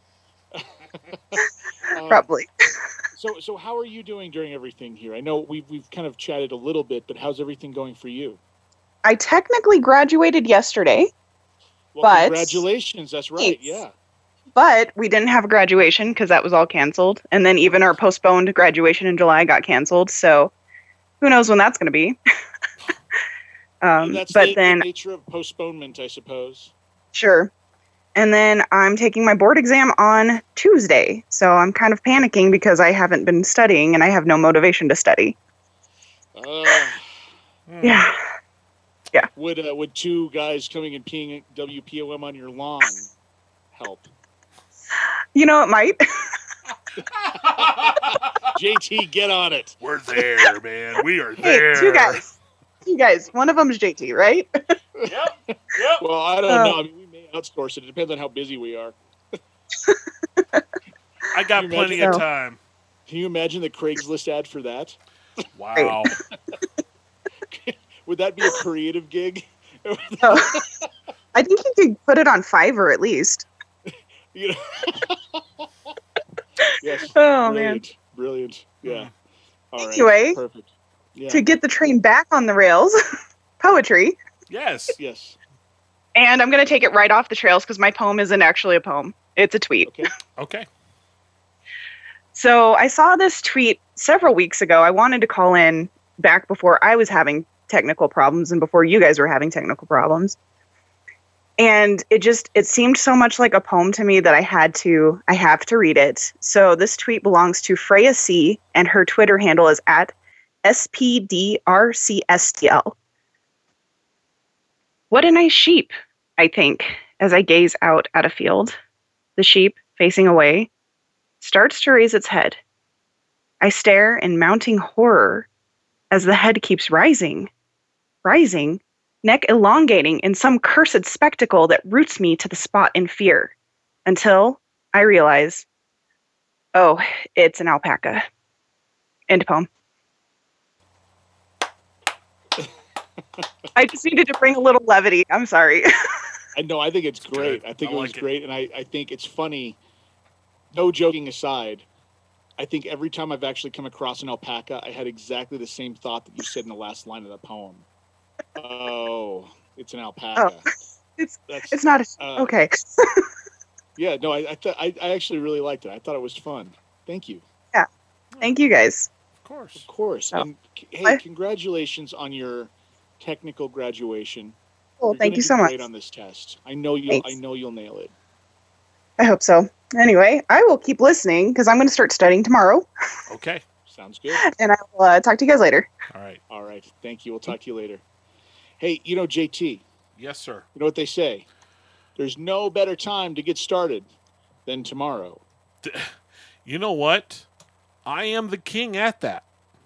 Speaker 11: Probably.
Speaker 3: So how are you doing during everything here? I know we've kind of chatted a little bit, but how's everything going for you?
Speaker 11: I technically graduated yesterday.
Speaker 3: Well,
Speaker 11: but
Speaker 3: congratulations. That's right.
Speaker 11: Thanks.
Speaker 3: Yeah.
Speaker 11: But we didn't have a graduation because that was all canceled. And then even our postponed graduation in July got canceled. So who knows when that's going to be.
Speaker 3: That's
Speaker 11: but
Speaker 3: the
Speaker 11: then
Speaker 3: nature of postponement, I suppose.
Speaker 11: Sure. And then I'm taking my board exam on Tuesday. So I'm kind of panicking because I haven't been studying and I have no motivation to study. Yeah. Yeah.
Speaker 3: Would two guys coming and peeing WPOM on your lawn help?
Speaker 11: You know, it might.
Speaker 3: JT, get on it.
Speaker 4: We're there, man. We are
Speaker 11: Hey,
Speaker 4: there.
Speaker 11: two guys. One of them is JT, right?
Speaker 4: Yep.
Speaker 3: Well, I don't know. I mean, we may outsource it. It depends on how busy we are.
Speaker 4: I got plenty of time.
Speaker 3: Can you imagine the Craigslist ad for that?
Speaker 4: Wow.
Speaker 3: Would that be a creative gig?
Speaker 11: Oh. I think you could put it on Fiverr at least.
Speaker 3: You know? Yes.
Speaker 11: Oh,
Speaker 3: Brilliant. Brilliant. Yeah. All right.
Speaker 11: Anyway,
Speaker 3: Perfect. Yeah.
Speaker 11: to get the train back on the rails, poetry.
Speaker 4: Yes.
Speaker 3: Yes.
Speaker 11: And I'm going to take it right off the trails because my poem isn't actually a poem. It's a tweet.
Speaker 4: Okay.
Speaker 11: So I saw this tweet several weeks ago. I wanted to call in back before I was having technical problems and before you guys were having technical problems. And it seemed so much like a poem to me that I have to read it. So this tweet belongs to Freya C, and her Twitter handle is at SPDRCSTL. What a nice sheep, I think, as I gaze out at a field. The sheep, facing away, starts to raise its head. I stare in mounting horror as the head keeps rising, neck elongating in some cursed spectacle that roots me to the spot in fear, until I realize, oh, it's an alpaca. End poem. I just needed to bring a little levity. I'm sorry.
Speaker 3: I know. I think it's great. I think it was great, and I think it's funny. No joking aside, I think every time I've actually come across an alpaca, I had exactly the same thought that you said in the last line of the poem. Oh, it's an alpaca.
Speaker 11: Oh, it's not. Okay.
Speaker 3: Yeah. No. I actually really liked it. I thought it was fun. Thank you.
Speaker 11: Yeah. Thank you, guys.
Speaker 3: Of course. And hey, congratulations on your technical graduation.
Speaker 11: Well, thank you so much.
Speaker 3: Great on this test. I know you'll nail it.
Speaker 11: I hope so. Anyway, I will keep listening because I'm going to start studying tomorrow.
Speaker 4: Okay.
Speaker 3: Sounds good.
Speaker 11: And I will talk to you guys later.
Speaker 3: All right. Thank you. We'll talk to you later. Hey, JT.
Speaker 4: Yes, sir.
Speaker 3: You know what they say? There's no better time to get started than tomorrow.
Speaker 4: You know what? I am the king at that.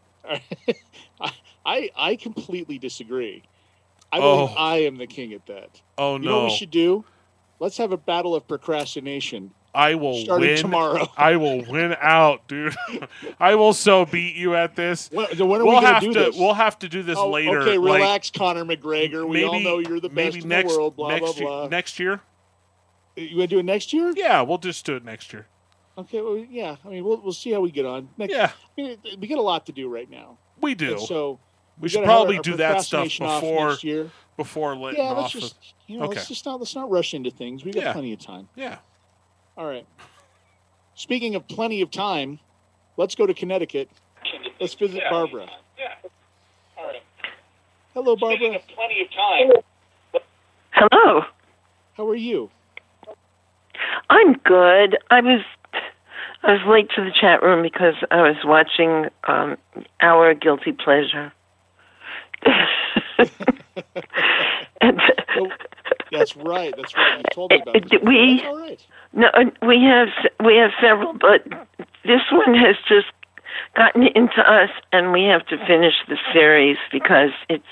Speaker 3: I completely disagree. I believe I am the king at that.
Speaker 4: Oh, no.
Speaker 3: You know what we should do? Let's have a battle of procrastination.
Speaker 4: I will
Speaker 3: starting tomorrow.
Speaker 4: I will win out, dude. I will so beat you at this.
Speaker 3: When are we going to do this?
Speaker 4: We'll have to do this later.
Speaker 3: Okay, relax, Conor McGregor. We all know you're the best in the world, blah, blah, blah.
Speaker 4: Next year?
Speaker 3: You want to do it next year?
Speaker 4: Yeah, we'll just do it next year.
Speaker 3: Okay, well, yeah. I mean, we'll see how we get on. We got a lot to do right now.
Speaker 4: We do.
Speaker 3: And so
Speaker 4: we should probably do that stuff before letting off.
Speaker 3: Let's not rush into things. We got plenty of time.
Speaker 4: Yeah.
Speaker 3: All right. Speaking of plenty of time, let's go to Connecticut. Let's visit Barbara.
Speaker 12: Yeah. All right.
Speaker 3: Hello, Barbara.
Speaker 12: Speaking of plenty of time.
Speaker 13: Hello.
Speaker 3: How are you?
Speaker 13: I'm good. I was late to the chat room because I was watching Our Guilty Pleasure.
Speaker 3: That's right. You told me about this. That's all right.
Speaker 13: No, we have several, but this one has just gotten into us, and we have to finish the series because it's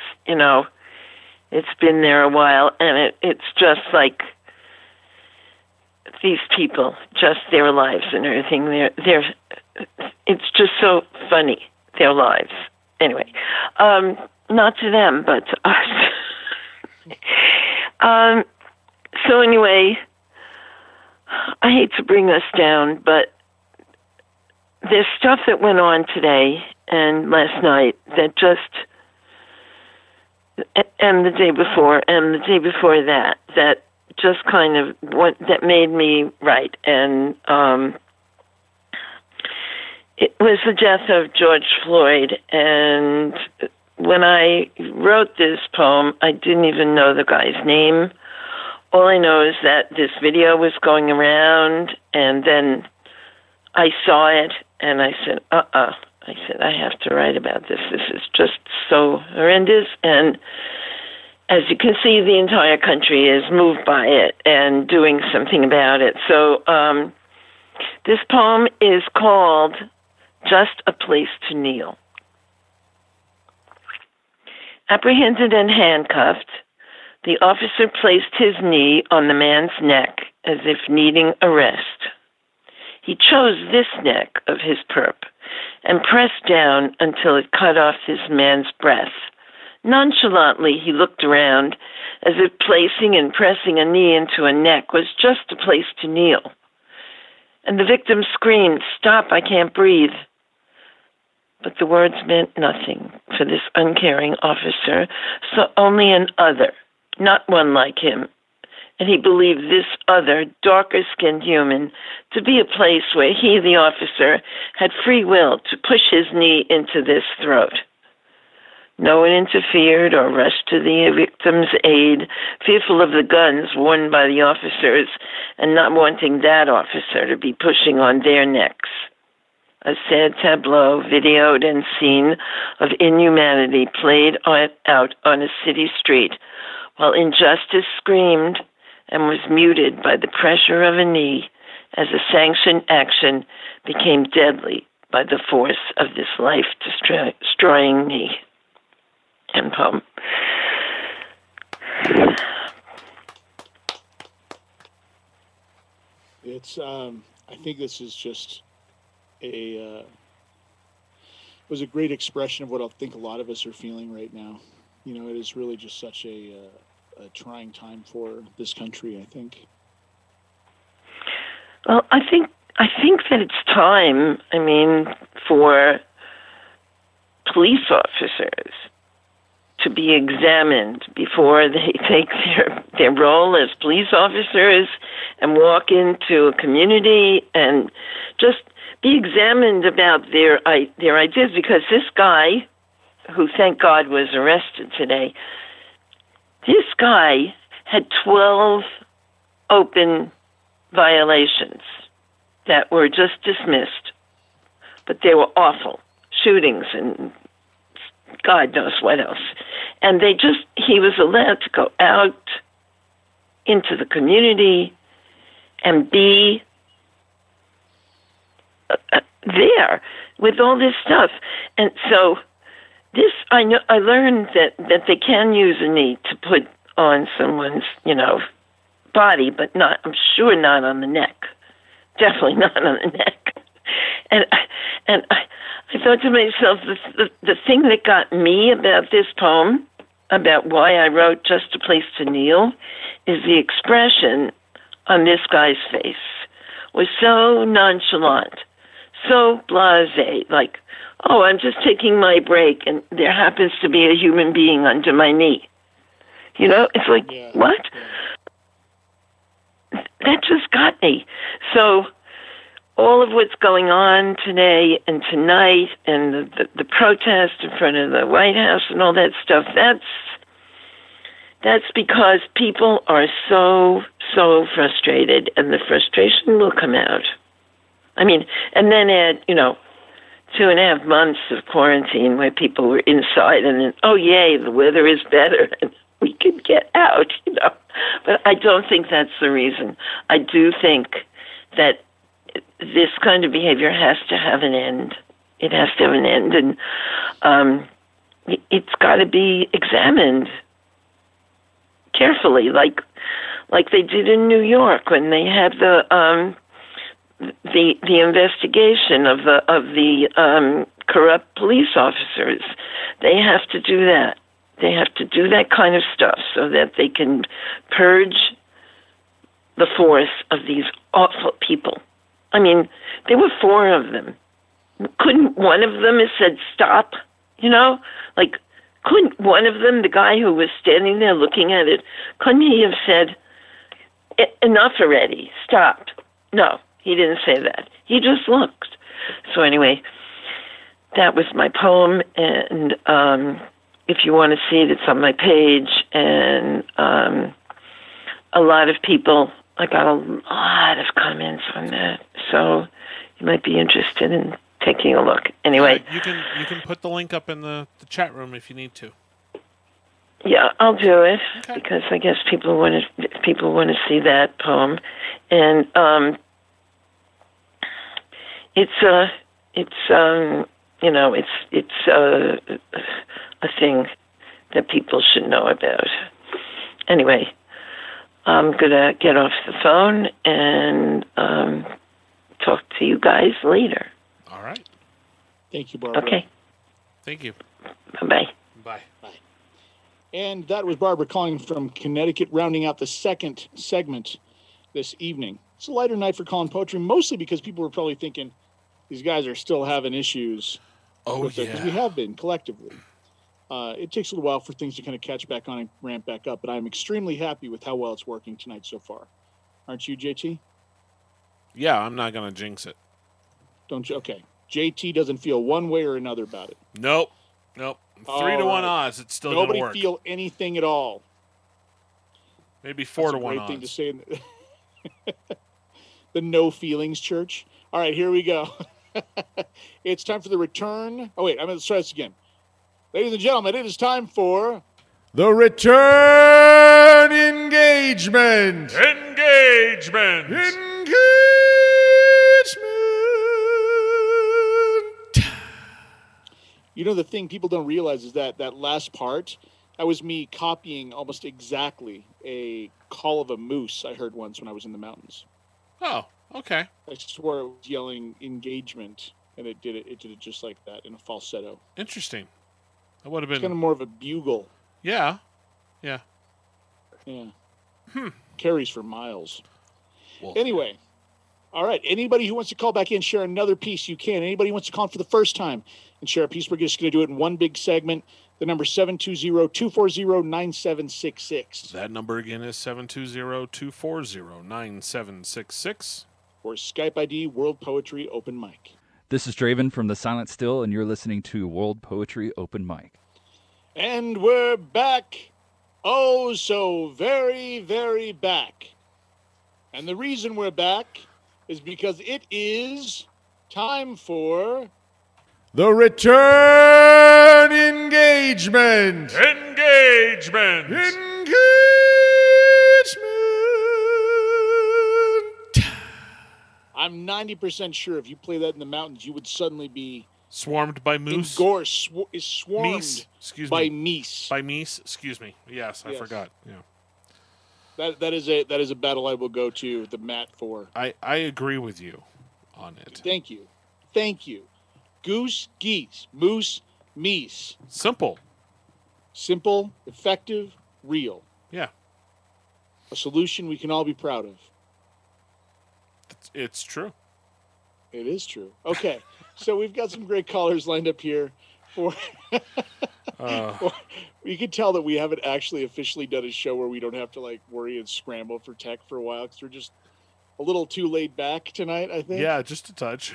Speaker 13: been there a while, and it's just like these people, just their lives and everything. It's just so funny, their lives. Anyway, not to them, but to us. So anyway, I hate to bring us down, but there's stuff that went on today and last night that and the day before that just kind of that made me write. And it was the death of George Floyd. And when I wrote this poem, I didn't even know the guy's name. All I know is that this video was going around, and then I saw it, and I said, I said, I have to write about this. This is just so horrendous. And as you can see, the entire country is moved by it and doing something about it. So this poem is called Just a Place to Kneel. Apprehended and handcuffed, the officer placed his knee on the man's neck as if needing a rest. He chose this neck of his perp and pressed down until it cut off this man's breath. Nonchalantly, he looked around as if placing and pressing a knee into a neck was just a place to kneel. And the victim screamed, "Stop, I can't breathe." But the words meant nothing for this uncaring officer, so only an other, not one like him. And he believed this other, darker-skinned human to be a place where he, the officer, had free will to push his knee into this throat. No one interfered or rushed to the victim's aid, fearful of the guns worn by the officers and not wanting that officer to be pushing on their necks. A sad tableau, videoed and seen, of inhumanity played out on a city street, while injustice screamed and was muted by the pressure of a knee as a sanctioned action became deadly by the force of this life-destroying knee. End poem.
Speaker 3: It's. I think this is just was a great expression of what I think a lot of us are feeling right now. You know, it is really just such a trying time for this country, I think.
Speaker 13: Well, I think that it's time, for police officers to be examined before they take their role as police officers and walk into a community and just be examined about their ideas, because this guy, who thank God was arrested today, this guy had 12 open violations that were just dismissed, but they were awful shootings and God knows what else. And he was allowed to go out into the community and be there with all this stuff. And so I learned that they can use a knee to put on someone's, body, but I'm sure not on the neck. Definitely not on the neck. And I thought to myself, the thing that got me about this poem, about why I wrote Just a Place to Kneel, is the expression on this guy's face was so nonchalant, so blasé, like, oh, I'm just taking my break and there happens to be a human being under my knee. It's like, what? That just got me. So all of what's going on today and tonight and the protest in front of the White House and all that stuff, that's because people are so frustrated, and the frustration will come out. And then add, 2.5 months of quarantine where people were inside, and then, oh, yay, the weather is better and we can get out, But I don't think that's the reason. I do think that this kind of behavior has to have an end. It has to have an end, and it's got to be examined carefully, like they did in New York when they had the investigation of the corrupt police officers. They have to do that. They have to do that kind of stuff so that they can purge the force of these awful people. There were 4 of them. Couldn't one of them have said stop? Couldn't one of them, the guy who was standing there looking at it, couldn't he have said, enough already, stop? No, he didn't say that. He just looked. So anyway, that was my poem, and if you want to see it, it's on my page, and a lot of people, I got a lot of comments on that, so you might be interested in taking a look. Anyway,
Speaker 4: you can put the link up in the chat room if you need to.
Speaker 13: Yeah, I'll do it because I guess people want to see that poem, and it's a thing that people should know about. Anyway, I'm gonna get off the phone and talk to you guys later.
Speaker 4: All right.
Speaker 3: Thank you, Barbara.
Speaker 13: Okay.
Speaker 4: Thank you.
Speaker 13: Bye.
Speaker 4: Bye.
Speaker 3: And that was Barbara calling from Connecticut, rounding out the second segment this evening. It's a lighter night for Colin Poetry, mostly because people were probably thinking these guys are still having issues. Because we have been collectively. It takes a little while for things to kind of catch back on and ramp back up, but I'm extremely happy with how well it's working tonight so far. Aren't you, JT?
Speaker 4: Yeah, I'm not going to jinx it.
Speaker 3: Don't you? Okay. JT doesn't feel one way or another about it.
Speaker 4: Nope. Nope. 3-1 odds. It's still going to work.
Speaker 3: Nobody feel anything at all.
Speaker 4: Maybe 4-1
Speaker 3: great
Speaker 4: odds.
Speaker 3: Thing to say in the no feelings church. All right, here we go. It's time for the return. Oh, wait, I'm going to try this again. Ladies and gentlemen, it is time for
Speaker 2: the return engagement.
Speaker 4: Engagement.
Speaker 3: You know, the thing people don't realize is that last part, that was me copying almost exactly a call of a moose I heard once when I was in the mountains.
Speaker 4: Oh, okay.
Speaker 3: I swore it was yelling engagement, and it did it just like that in a falsetto.
Speaker 4: Interesting. That would have been
Speaker 3: kind of more of a bugle.
Speaker 4: Yeah.
Speaker 3: Carries for miles. Well, anyway, all right. Anybody who wants to call back in, share another piece, you can. Anybody who wants to call in for the first time and share a piece, we're just going to do it in one big segment. The number 720-240-9766.
Speaker 4: That number again is 720-240-9766.
Speaker 3: Or Skype ID World Poetry Open Mic.
Speaker 14: This is Draven from The Silent Still, and you're listening to World Poetry Open Mic.
Speaker 3: And we're back. Oh, so very, very back. And the reason we're back is because it is time for
Speaker 2: the return engagement.
Speaker 4: Engagement.
Speaker 3: I'm 90% sure if you play that in the mountains, you would suddenly be
Speaker 4: swarmed by moose.
Speaker 3: Swarmed
Speaker 4: meese.
Speaker 3: by meese.
Speaker 4: By meese. Excuse me. Yes, I forgot. Yeah.
Speaker 3: That is a battle I will go to the mat for.
Speaker 4: I agree with you on it.
Speaker 3: Thank you. Goose, geese, moose, meese.
Speaker 4: Simple,
Speaker 3: effective, real.
Speaker 4: Yeah.
Speaker 3: A solution we can all be proud of.
Speaker 4: It's true.
Speaker 3: It is true. Okay, so we've got some great callers lined up here for. You can tell that we haven't actually officially done a show where we don't have to worry and scramble for tech for a while because we're just a little too laid back tonight, I think.
Speaker 4: Yeah, just a touch.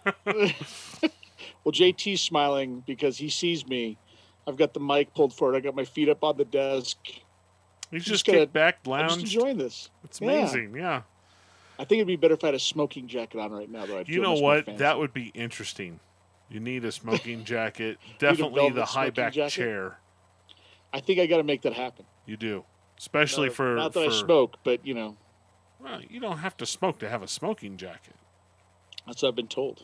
Speaker 3: Well, JT's smiling because he sees me. I've got the mic pulled forward. I got my feet up on the desk.
Speaker 4: He's just kicked back, lounged.
Speaker 3: I'm just enjoying this.
Speaker 4: It's amazing, yeah.
Speaker 3: I think it'd be better if I had a smoking jacket on right now, though.
Speaker 4: You know what? That would be interesting. You need a smoking jacket. Definitely the high back chair.
Speaker 3: I think I got to make that happen.
Speaker 4: You do, especially for
Speaker 3: not that I smoke, but
Speaker 4: Well, you don't have to smoke to have a smoking jacket.
Speaker 3: That's what I've been told.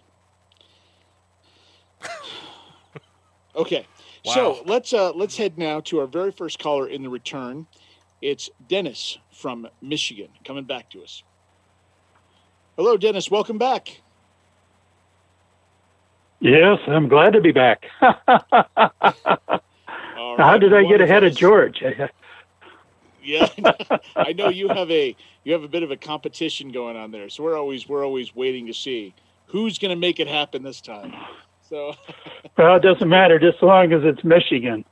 Speaker 3: Okay,
Speaker 4: wow.
Speaker 3: So let's head now to our very first caller in the return. It's Dennis from Michigan coming back to us. Hello, Dennis. Welcome back.
Speaker 6: Yes, I'm glad to be back. How did I get ahead of George?
Speaker 3: Yeah, I know you have a bit of a competition going on there. So we're always waiting to see who's going to make it happen this time. So
Speaker 6: well, it doesn't matter just as long as it's Michigan.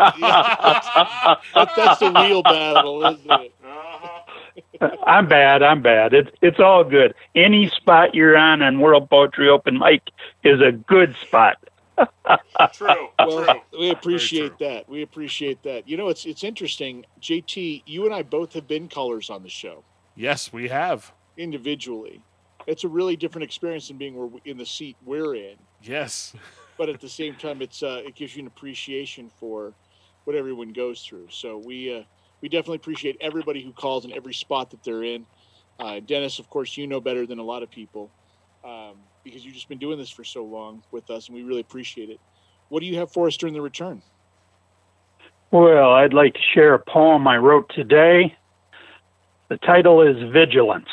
Speaker 3: That's the real battle, isn't it?
Speaker 6: I'm bad. It's all good. Any spot you're on World Poetry Open Mic is a good spot.
Speaker 4: True.
Speaker 3: Well, we appreciate that. You know, it's interesting. JT, you and I both have been callers on the show.
Speaker 4: Yes, we have.
Speaker 3: Individually. It's a really different experience than being in the seat we're in.
Speaker 4: Yes.
Speaker 3: But at the same time, it gives you an appreciation for what everyone goes through. So we definitely appreciate everybody who calls in every spot that they're in. Dennis, of course, you know better than a lot of people because you've just been doing this for so long with us, and we really appreciate it. What do you have for us during the return?
Speaker 6: Well, I'd like to share a poem I wrote today. The title is Vigilance.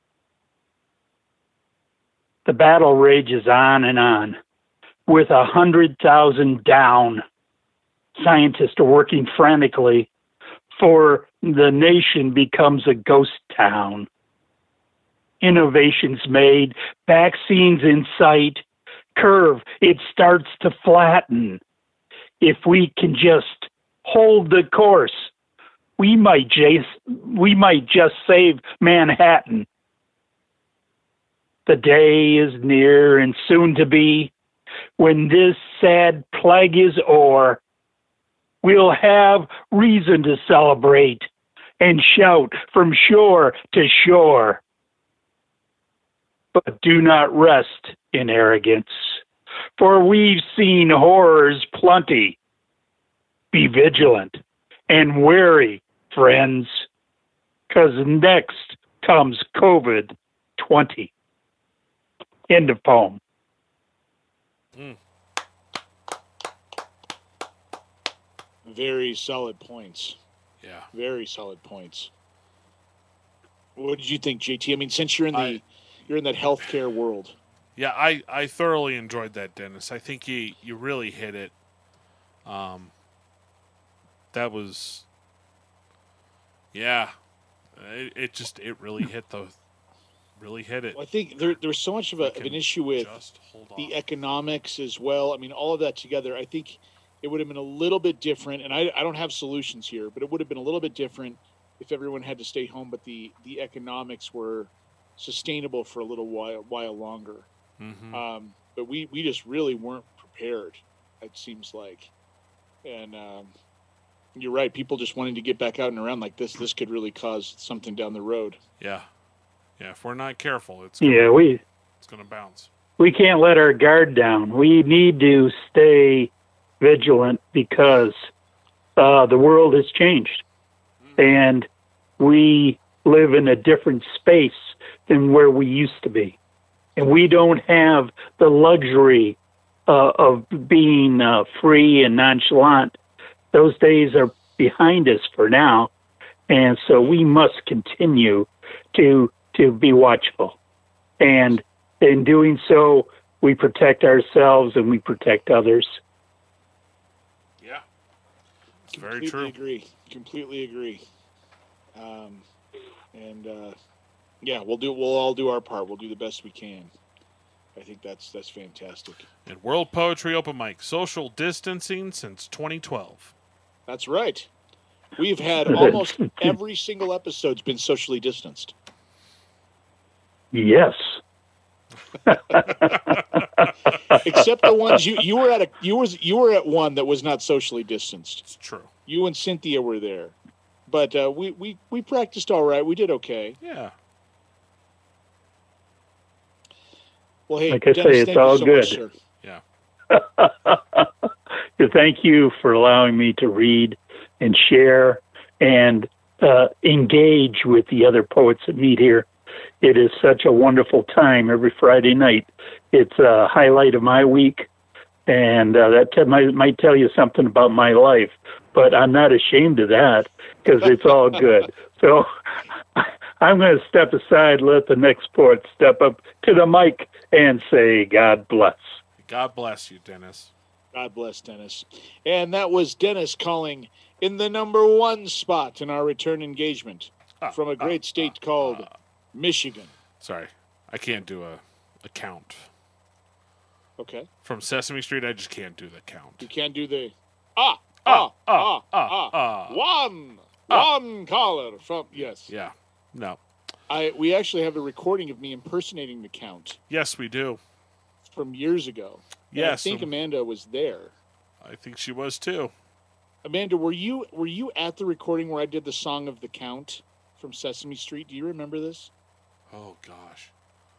Speaker 6: The battle rages on and on. With 100,000 down, scientists are working frantically for the nation becomes a ghost town. Innovations made, vaccines in sight, curve, it starts to flatten. If we can just hold the course, we might just save Manhattan. The day is near and soon to be. when this sad plague is o'er, we'll have reason to celebrate and shout from shore to shore. But do not rest in arrogance, for we've seen horrors plenty. Be vigilant and wary, friends, 'cause next comes COVID-20. End of poem.
Speaker 3: Very solid points.
Speaker 4: Yeah.
Speaker 3: Very solid points. What did you think, JT? I mean, since you're in that healthcare world.
Speaker 4: Yeah, I thoroughly enjoyed that, Dennis. I think you really hit it. That was, yeah. It really hit it.
Speaker 3: Well, I think there's so much of an issue with the economics as well. I mean, all of that together, I think it would have been a little bit different. And I don't have solutions here, but it would have been a little bit different if everyone had to stay home, but the economics were sustainable for a little while longer.
Speaker 4: Mm-hmm.
Speaker 3: But we just really weren't prepared, it seems like. And you're right. People just wanting to get back out and around like this could really cause something down the road.
Speaker 4: Yeah. Yeah. If we're not careful, it's
Speaker 6: going
Speaker 4: to bounce.
Speaker 6: We can't let our guard down. We need to stay vigilant because the world has changed, and we live in a different space than where we used to be, and we don't have the luxury of being free and nonchalant. Those days are behind us for now, and so we must continue to be watchful, and in doing so, we protect ourselves and we protect others.
Speaker 4: Yeah, it's very true.
Speaker 3: Completely agree. Yeah, we'll all do our part. We'll do the best we can. I think that's fantastic.
Speaker 4: And World Poetry Open Mic, social distancing since 2012.
Speaker 3: That's right. We've had almost every single episode's been socially distanced.
Speaker 6: Yes.
Speaker 3: Except the ones you were at one that was not socially distanced.
Speaker 4: It's true.
Speaker 3: You and Cynthia were there, but we practiced all right. We did okay.
Speaker 4: Yeah.
Speaker 3: Well, hey,
Speaker 6: like I
Speaker 3: Dennis,
Speaker 6: say, it's all good.
Speaker 3: Much, sir.
Speaker 4: Yeah.
Speaker 6: Thank you for allowing me to read and share and engage with the other poets that meet here. It is such a wonderful time every Friday night. It's a highlight of my week, and that might tell you something about my life, but I'm not ashamed of that because it's all good. So I'm going to step aside, let the next poet step up to the mic and say, God bless.
Speaker 4: God bless you, Dennis.
Speaker 3: God bless Dennis. And that was Dennis calling in the number one spot in our return engagement from a great state called Michigan.
Speaker 4: Sorry, I can't do a count.
Speaker 3: Okay.
Speaker 4: From Sesame Street, I just can't do the count.
Speaker 3: You can't do the one caller from yes.
Speaker 4: Yeah. No.
Speaker 3: We actually have a recording of me impersonating the Count.
Speaker 4: Yes, we do.
Speaker 3: From years ago.
Speaker 4: Yes.
Speaker 3: I think Amanda was there.
Speaker 4: I think she was too.
Speaker 3: Amanda, were you at the recording where I did the song of the Count from Sesame Street? Do you remember this?
Speaker 4: Oh gosh.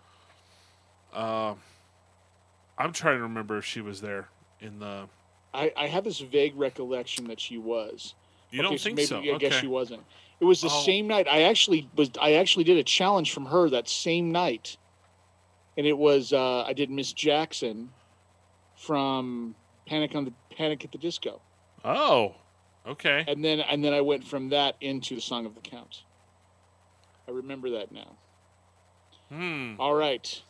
Speaker 4: I'm trying to remember if she was there in the.
Speaker 3: I have this vague recollection that she was.
Speaker 4: You don't think so?
Speaker 3: I guess she wasn't. It was the same night. I actually did a challenge from her that same night, and it was I did Miss Jackson from Panic at the Disco.
Speaker 4: Oh, okay.
Speaker 3: And then I went from that into the Song of the Count. I remember that now. All right.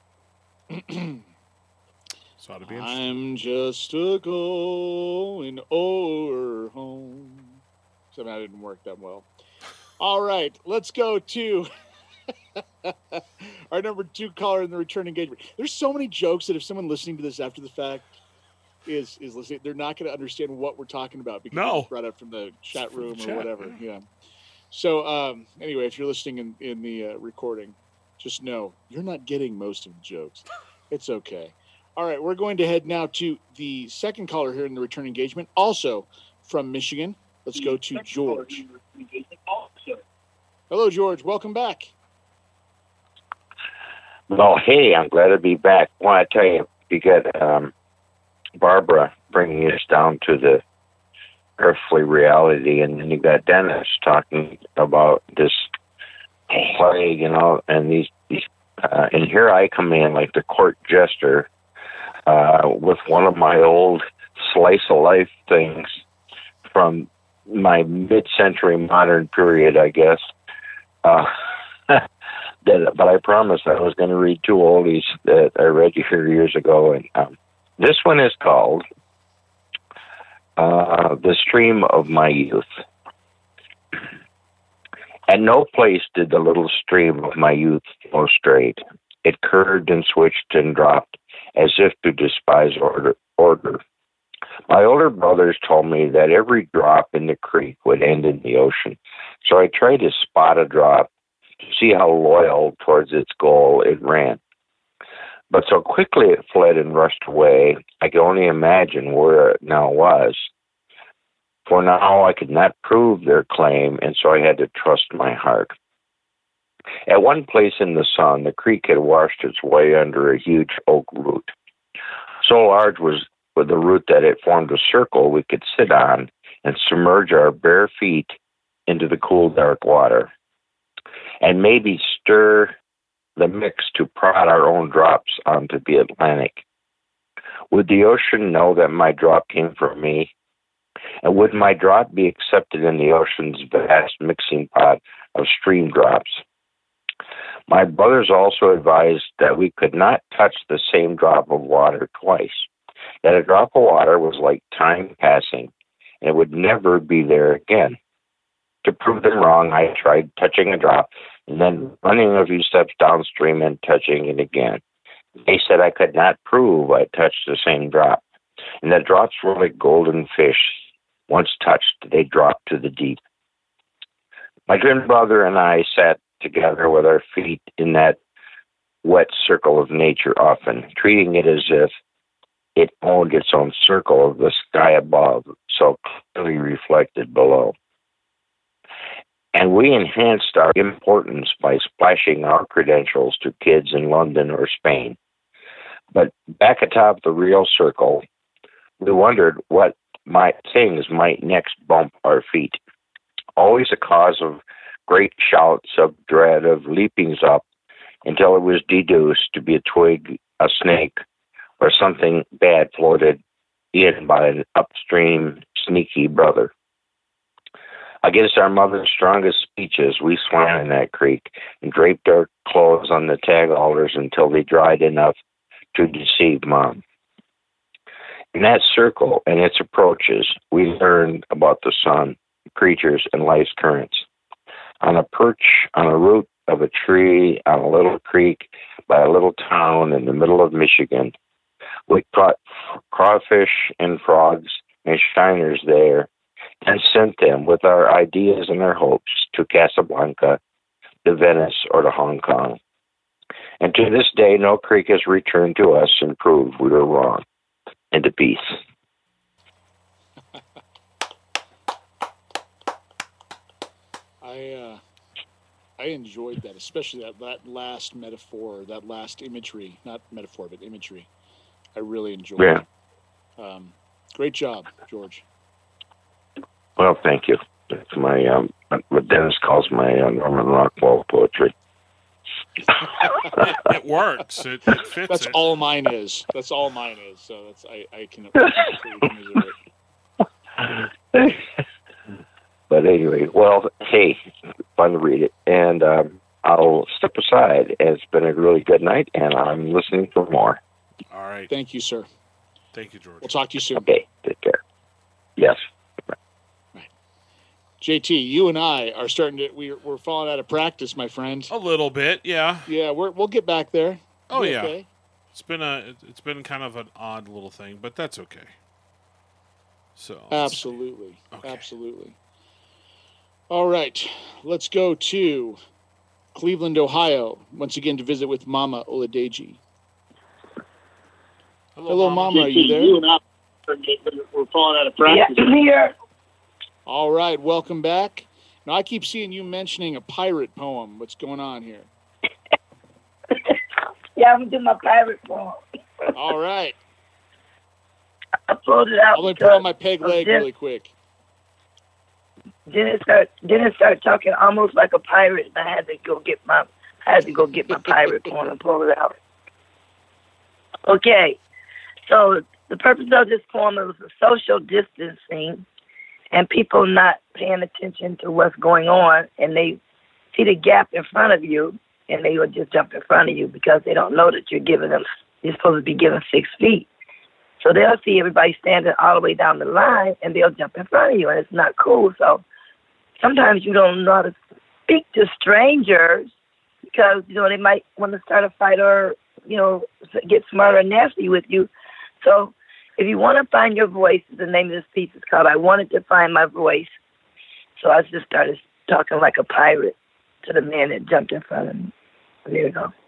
Speaker 4: So ought to be interesting.
Speaker 3: I'm just a going over home. Somehow didn't work that well. All right, let's go to our number 2 caller in the return engagement. There's so many jokes that if someone listening to this after the fact is listening, they're not going to understand what we're talking about because it's brought up from the chat room or whatever. Yeah. So anyway, if you're listening in the recording, just know you're not getting most of the jokes. It's okay. All right, we're going to head now to the second caller here in the return engagement, also from Michigan. Let's go to George. Hello, George. Welcome back.
Speaker 5: Well, hey, I'm glad to be back. I want to tell you, you got Barbara bringing us down to the earthly reality, and then you got Dennis talking about this plague and all, and these and here I come in like the court jester with one of my old slice of life things from my mid-century modern period, I guess. But I promised I was going to read two oldies that I read you here years ago, and this one is called "The Stream of My Youth." At no place did the little stream of my youth flow straight. It curved and switched and dropped, as if to despise order. My older brothers told me that every drop in the creek would end in the ocean, so I tried to spot a drop to see how loyal towards its goal it ran. But so quickly it fled and rushed away, I could only imagine where it now was. For now I could not prove their claim, and so I had to trust my heart. At one place in the sun, the creek had washed its way under a huge oak root. So large was the root that it formed a circle we could sit on and submerge our bare feet into the cool, dark water, and maybe stir the mix to prod our own drops onto the Atlantic. Would the ocean know that my drop came from me? And would my drop be accepted in the ocean's vast mixing pot of stream drops? My brothers also advised that we could not touch the same drop of water twice, that a drop of water was like time passing, and it would never be there again. To prove them wrong, I tried touching a drop and then running a few steps downstream and touching it again. They said I could not prove I touched the same drop, and that drops were like golden fish. Once touched, they dropped to the deep. My twin brother and I sat together with our feet in that wet circle of nature often, treating it as if it owned its own circle of the sky above, so clearly reflected below. And we enhanced our importance by splashing our credentials to kids in London or Spain. But back atop the real circle, we wondered what things might next bump our feet. Always a cause of great shouts of dread, of leapings up, until it was deduced to be a twig, a snake, or something bad floated in by an upstream sneaky brother. Against our mother's strongest speeches, we swam in that creek and draped our clothes on the tag alders until they dried enough to deceive Mom. In that circle and its approaches, we learned about the sun, creatures, and life's currents. On a perch, on a root of a tree, on a little creek, by a little town in the middle of Michigan, we caught crawfish and frogs and shiners there and sent them with our ideas and our hopes to Casablanca, to Venice, or to Hong Kong. And to this day, no creek has returned to us and proved we were wrong. Into peace.
Speaker 3: I enjoyed that, especially that last metaphor, that last imagery, not metaphor, but imagery. I really enjoyed it. Great job, George.
Speaker 5: Well, thank you. That's my what Dennis calls my Norman Rockwell poetry.
Speaker 4: It works. It fits.
Speaker 3: That's
Speaker 4: it.
Speaker 3: all mine is. That's all mine is. So that's I can commiserate.
Speaker 5: But anyway, well, hey, fun to read it, and I'll step aside. It's been a really good night, and I'm listening for more.
Speaker 4: All right.
Speaker 3: Thank you, sir.
Speaker 4: Thank you, George.
Speaker 3: We'll talk to you soon.
Speaker 5: Okay, take care. Yes.
Speaker 3: JT, you and I are starting to we're falling out of practice, my friend.
Speaker 4: A little bit, yeah.
Speaker 3: Yeah, we'll get back there.
Speaker 4: Oh yeah.
Speaker 3: Okay.
Speaker 4: It's been kind of an odd little thing, but that's okay. So
Speaker 3: absolutely. All right, let's go to Cleveland, Ohio, once again to visit with Mama Oladeji. Hello, Mama. Are
Speaker 12: JT,
Speaker 3: you there?
Speaker 12: You and I we're falling out of practice.
Speaker 8: Yeah, I'm here.
Speaker 3: All right, welcome back. Now, I keep seeing you mentioning a pirate poem. What's going on here?
Speaker 8: Yeah, I'm gonna do my pirate poem.
Speaker 3: All right.
Speaker 8: I pulled it out.
Speaker 3: I'm going to put on my peg leg really quick.
Speaker 8: Then it started talking almost like a pirate, and I had to go get my pirate poem and pull it out. Okay, so the purpose of this poem was the social distancing and people not paying attention to what's going on, and they see the gap in front of you, and they will just jump in front of you because they don't know that you're supposed to be given 6 feet. So they'll see everybody standing all the way down the line, and they'll jump in front of you, and it's not cool. So sometimes you don't know how to speak to strangers because, they might want to start a fight or, get smart or nasty with you. So if you want to find your voice, the name of this piece is called I Wanted to Find My Voice. So I just started talking like a pirate to the man that jumped in front of me. There you go.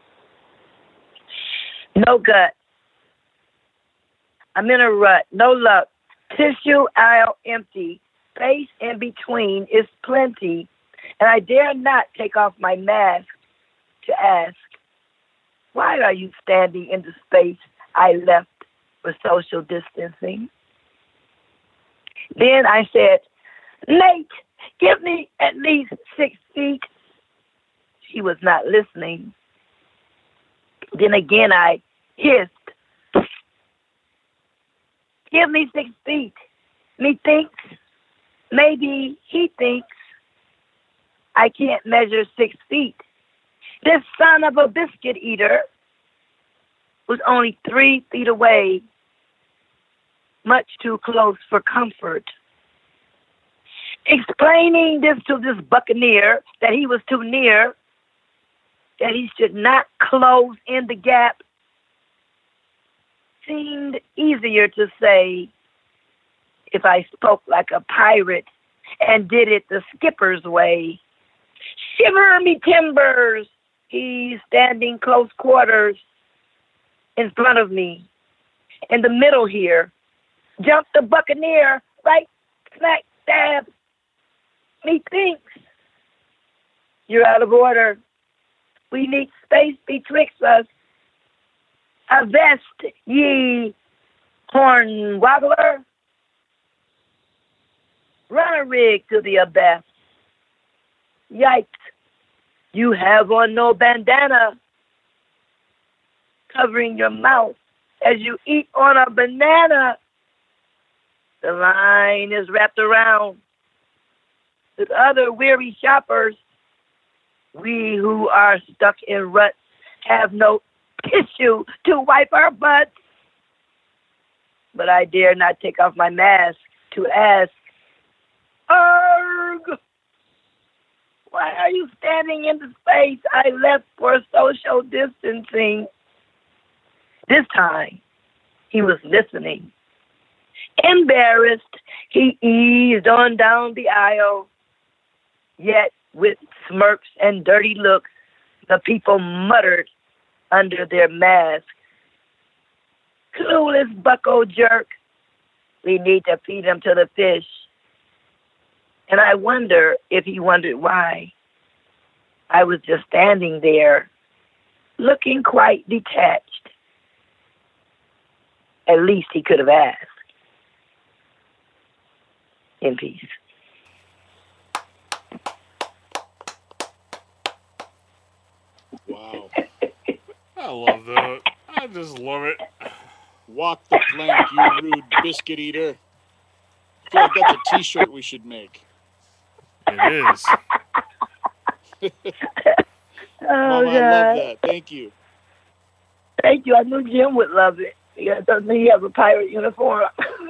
Speaker 8: No gut. I'm in a rut. No luck. Tissue aisle empty. Space in between is plenty. And I dare not take off my mask to ask, why are you standing in the space I left for social distancing? Then I said, Nate, give me at least 6 feet. She was not listening. Then again I hissed, give me 6 feet. Methinks, maybe he thinks I can't measure 6 feet. This son of a biscuit eater was only 3 feet away, much too close for comfort. Explaining this to this buccaneer that he was too near, that he should not close in the gap, seemed easier to say if I spoke like a pirate and did it the skipper's way. Shiver me timbers! He's standing close quarters in front of me. In the middle here, jumped the buccaneer right smack dab. Methinks you're out of order. We need space betwixt us. Avest ye, horn wobbler. Run a rig to the abyss. Yikes, you have on no bandana covering your mouth as you eat on a banana. The line is wrapped around with other weary shoppers. We who are stuck in ruts have no tissue to wipe our butts. But I dare not take off my mask to ask, Arg! Why are you standing in the space I left for social distancing? This time, he was listening. Embarrassed, he eased on down the aisle. Yet, with smirks and dirty looks, the people muttered under their masks, clueless bucko jerk. We need to feed him to the fish. And I wonder if he wondered why. I was just standing there, looking quite detached. At least he could have asked. In peace.
Speaker 3: Wow.
Speaker 4: I love that. I just love it.
Speaker 3: Walk the plank, you rude biscuit eater. I feel like that's a t-shirt we should make.
Speaker 4: It is.
Speaker 3: Mama,
Speaker 8: God.
Speaker 3: I love that. Thank you.
Speaker 8: Thank you. I knew Jim would love it. Doesn't he have a pirate uniform?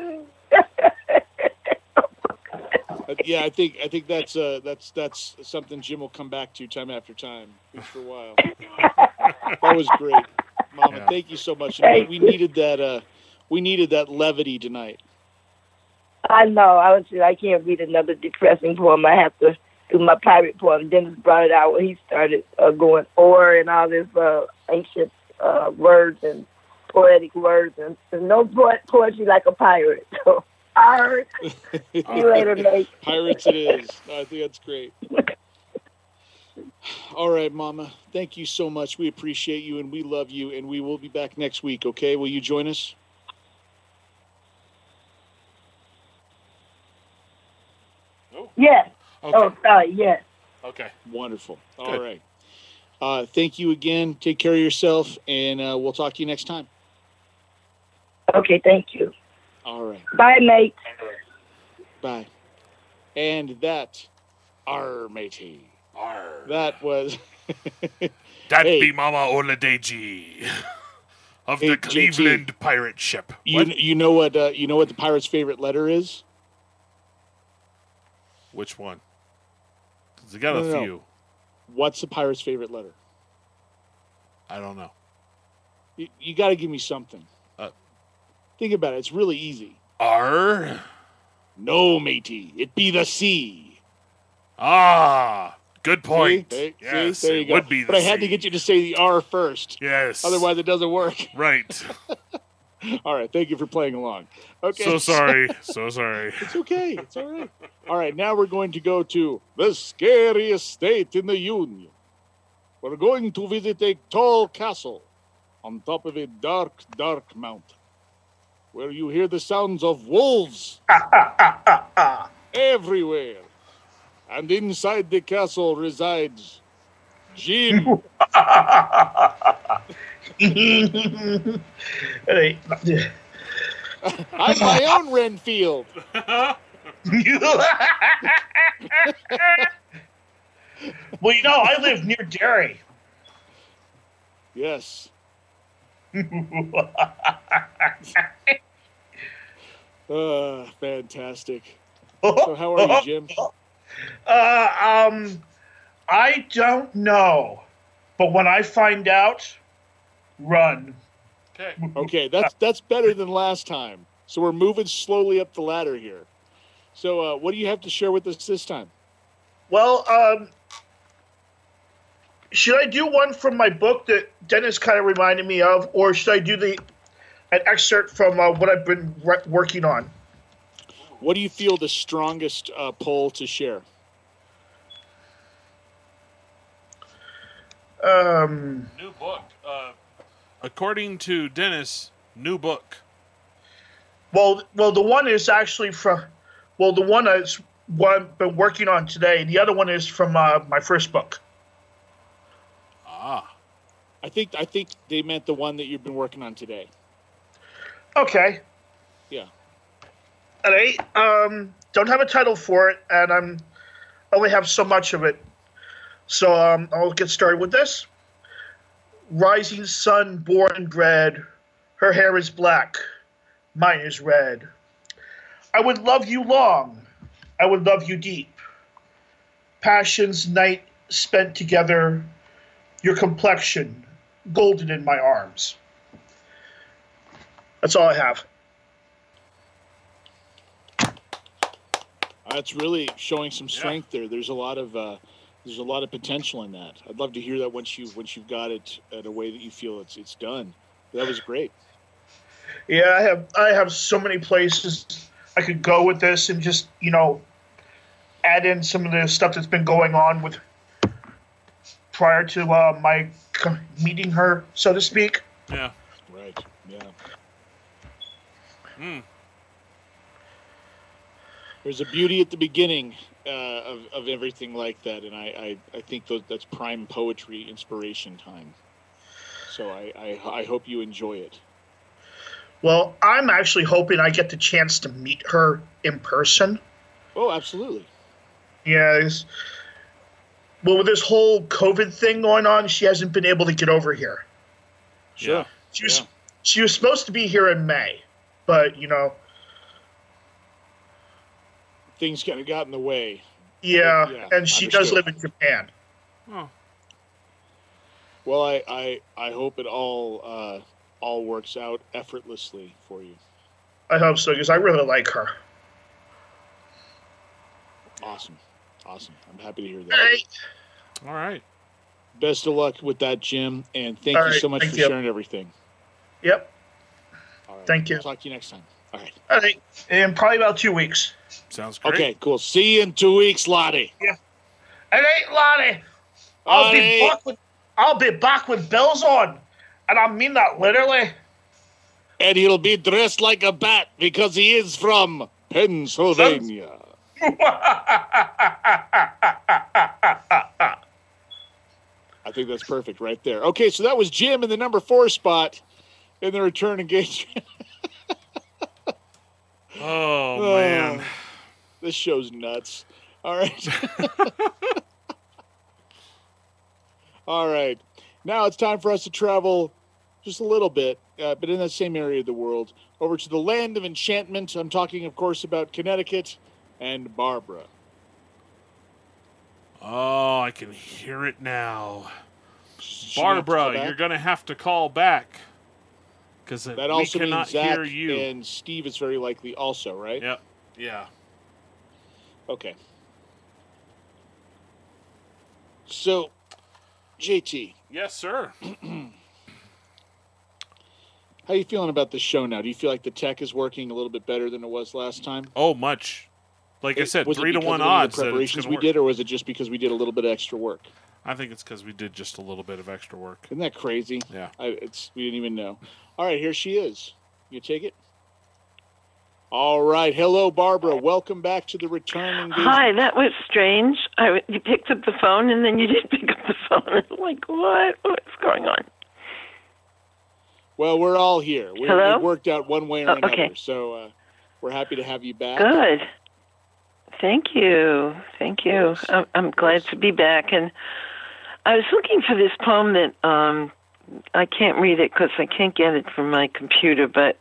Speaker 3: Yeah, I think that's something Jim will come back to time after time, at least for a while. That was great, Mama.
Speaker 4: Yeah.
Speaker 3: Thank you so much. And we needed that. We needed that levity tonight.
Speaker 8: I know. I can't read another depressing poem. I have to do my pirate poem. Dennis brought it out when he started going or and all this ancient words, and poetic words, and there's no poetry like a pirate. So, see you later, mate.
Speaker 3: Pirates it is. I think that's great. All right, Mama. Thank you so much. We appreciate you, and we love you, and we will be back next week, okay? Will you join us?
Speaker 8: Yes.
Speaker 4: Okay.
Speaker 8: Oh, sorry. Yes.
Speaker 4: Okay.
Speaker 3: Wonderful.
Speaker 4: Good.
Speaker 3: All right. Thank you again. Take care of yourself, and we'll talk to you next time.
Speaker 8: Okay. Thank you.
Speaker 3: All right.
Speaker 8: Bye, mate.
Speaker 3: Bye. And that, matey. That was...
Speaker 4: That
Speaker 3: Hey.
Speaker 4: be Mama Oladeji of
Speaker 3: Hey,
Speaker 4: the
Speaker 3: JT.
Speaker 4: Cleveland pirate ship.
Speaker 3: You know what the pirate's favorite letter is?
Speaker 4: Which one? 'Cause they got
Speaker 3: No,
Speaker 4: a
Speaker 3: no, no.
Speaker 4: few.
Speaker 3: What's the pirate's favorite letter?
Speaker 4: I don't know.
Speaker 3: You got to give me something. Think about it. It's really easy.
Speaker 4: R.
Speaker 3: No, matey. It be the C.
Speaker 4: Ah, good point.
Speaker 3: See?
Speaker 4: Yes,
Speaker 3: There you
Speaker 4: it
Speaker 3: go.
Speaker 4: would be the
Speaker 3: But I had
Speaker 4: C.
Speaker 3: to get you to say the R first.
Speaker 4: Yes.
Speaker 3: Otherwise, it doesn't work.
Speaker 4: Right.
Speaker 3: All right. Thank you for playing along. Okay.
Speaker 4: So sorry. So sorry.
Speaker 3: It's okay. It's all right. All right. Now we're going to go to the scariest state in the Union. We're going to visit a tall castle on top of a dark, dark mountain where you hear the sounds of wolves everywhere. And inside the castle resides Jim. I'm my own Renfield.
Speaker 7: Well, I live near Derry.
Speaker 3: Yes. Fantastic. So how are you, Jim?
Speaker 7: I don't know, but when I find out, run.
Speaker 3: Okay, that's better than last time. So we're moving slowly up the ladder here. So what do you have to share with us this time?
Speaker 7: Well, should I do one from my book that Dennis kind of reminded me of, or should I do an excerpt from what I've been working on?
Speaker 3: What do you feel the strongest pull to share?
Speaker 4: New book. According to Dennis, new book.
Speaker 7: Well, the one is actually from. Well, the one is what I've been working on today. The other one is from my first book.
Speaker 4: Ah.
Speaker 3: I think they meant the one that you've been working on today.
Speaker 7: Okay.
Speaker 3: Yeah.
Speaker 7: All right. Don't have a title for it, and I only have so much of it. So I'll get started with this. Rising sun, born and bred. Her hair is black. Mine is red. I would love you long. I would love you deep. Passion's night spent together. Your complexion, golden in my arms. That's all I have.
Speaker 3: That's really showing some strength there. There's a lot of potential in that. I'd love to hear that once you've got it in a way that you feel it's done. That was great.
Speaker 7: Yeah, I have so many places I could go with this, and just add in some of the stuff that's been going on with prior to my meeting her, so to speak.
Speaker 4: Yeah.
Speaker 3: Right. Yeah. There's a beauty at the beginning of everything like that, and I think that's prime poetry inspiration time. So I hope you enjoy it.
Speaker 7: Well, I'm actually hoping I get the chance to meet her in person.
Speaker 3: Oh, absolutely.
Speaker 7: Yeah. Well, with this whole COVID thing going on, she hasn't been able to get over here.
Speaker 3: Sure.
Speaker 7: She was supposed to be here in May, but
Speaker 3: things kind of got in the way.
Speaker 7: Yeah, and she does live in Japan.
Speaker 4: Oh.
Speaker 3: Well, I hope it all works out effortlessly for you.
Speaker 7: I hope so, because I really like her.
Speaker 3: Awesome. I'm happy to hear that.
Speaker 4: All right.
Speaker 3: Best of luck with that, Jim, and thank you so much for sharing everything.
Speaker 7: Yep.
Speaker 3: All right.
Speaker 7: Thank you.
Speaker 3: Talk to you next time. All right.
Speaker 7: All right. In probably about 2 weeks.
Speaker 4: Sounds great.
Speaker 3: Okay, cool. See you in 2 weeks, Lottie.
Speaker 7: Yeah. It ain't Lonnie. I'll be back with bells on. And I mean that literally.
Speaker 3: And he'll be dressed like a bat because he is from Pennsylvania. I think that's perfect right there. Okay, so that was Jim in the number 4 spot in the return engagement.
Speaker 4: Oh, man.
Speaker 3: This show's nuts. All right. All right. Now it's time for us to travel just a little bit, but in that same area of the world, over to the land of enchantment. I'm talking, of course, about Connecticut and Barbara.
Speaker 4: Oh, I can hear it now. Barbara, you're going to have to call back. Because
Speaker 3: that
Speaker 4: we
Speaker 3: also
Speaker 4: cannot
Speaker 3: means Zach
Speaker 4: hear you.
Speaker 3: And Steve is very likely also, right?
Speaker 4: Yep. Yeah.
Speaker 3: Okay. So, JT.
Speaker 4: Yes, sir.
Speaker 3: How are you feeling about this show now? Do you feel like the tech is working a little bit better than it was last time?
Speaker 4: Oh, much. Like I said, 3-to-1 odds.
Speaker 3: The preparations we did, or was it just because we did a little bit of extra work?
Speaker 4: I think it's because we did just a little bit of extra work.
Speaker 3: Isn't that crazy?
Speaker 4: Yeah.
Speaker 3: We didn't even know. All right, here she is. You take it? All right. Hello, Barbara. Welcome back to the return engagement.
Speaker 13: Hi, that was strange. You picked up the phone, and then you didn't pick up the phone. Like, what? What's going on?
Speaker 3: Well, we're all here.
Speaker 13: Hello?
Speaker 3: It worked out one way or another.
Speaker 13: Okay.
Speaker 3: So we're happy to have you back.
Speaker 13: Good. Thank you. Thank you. I'm glad to be back. And I was looking for this poem that I can't read it because I can't get it from my computer. But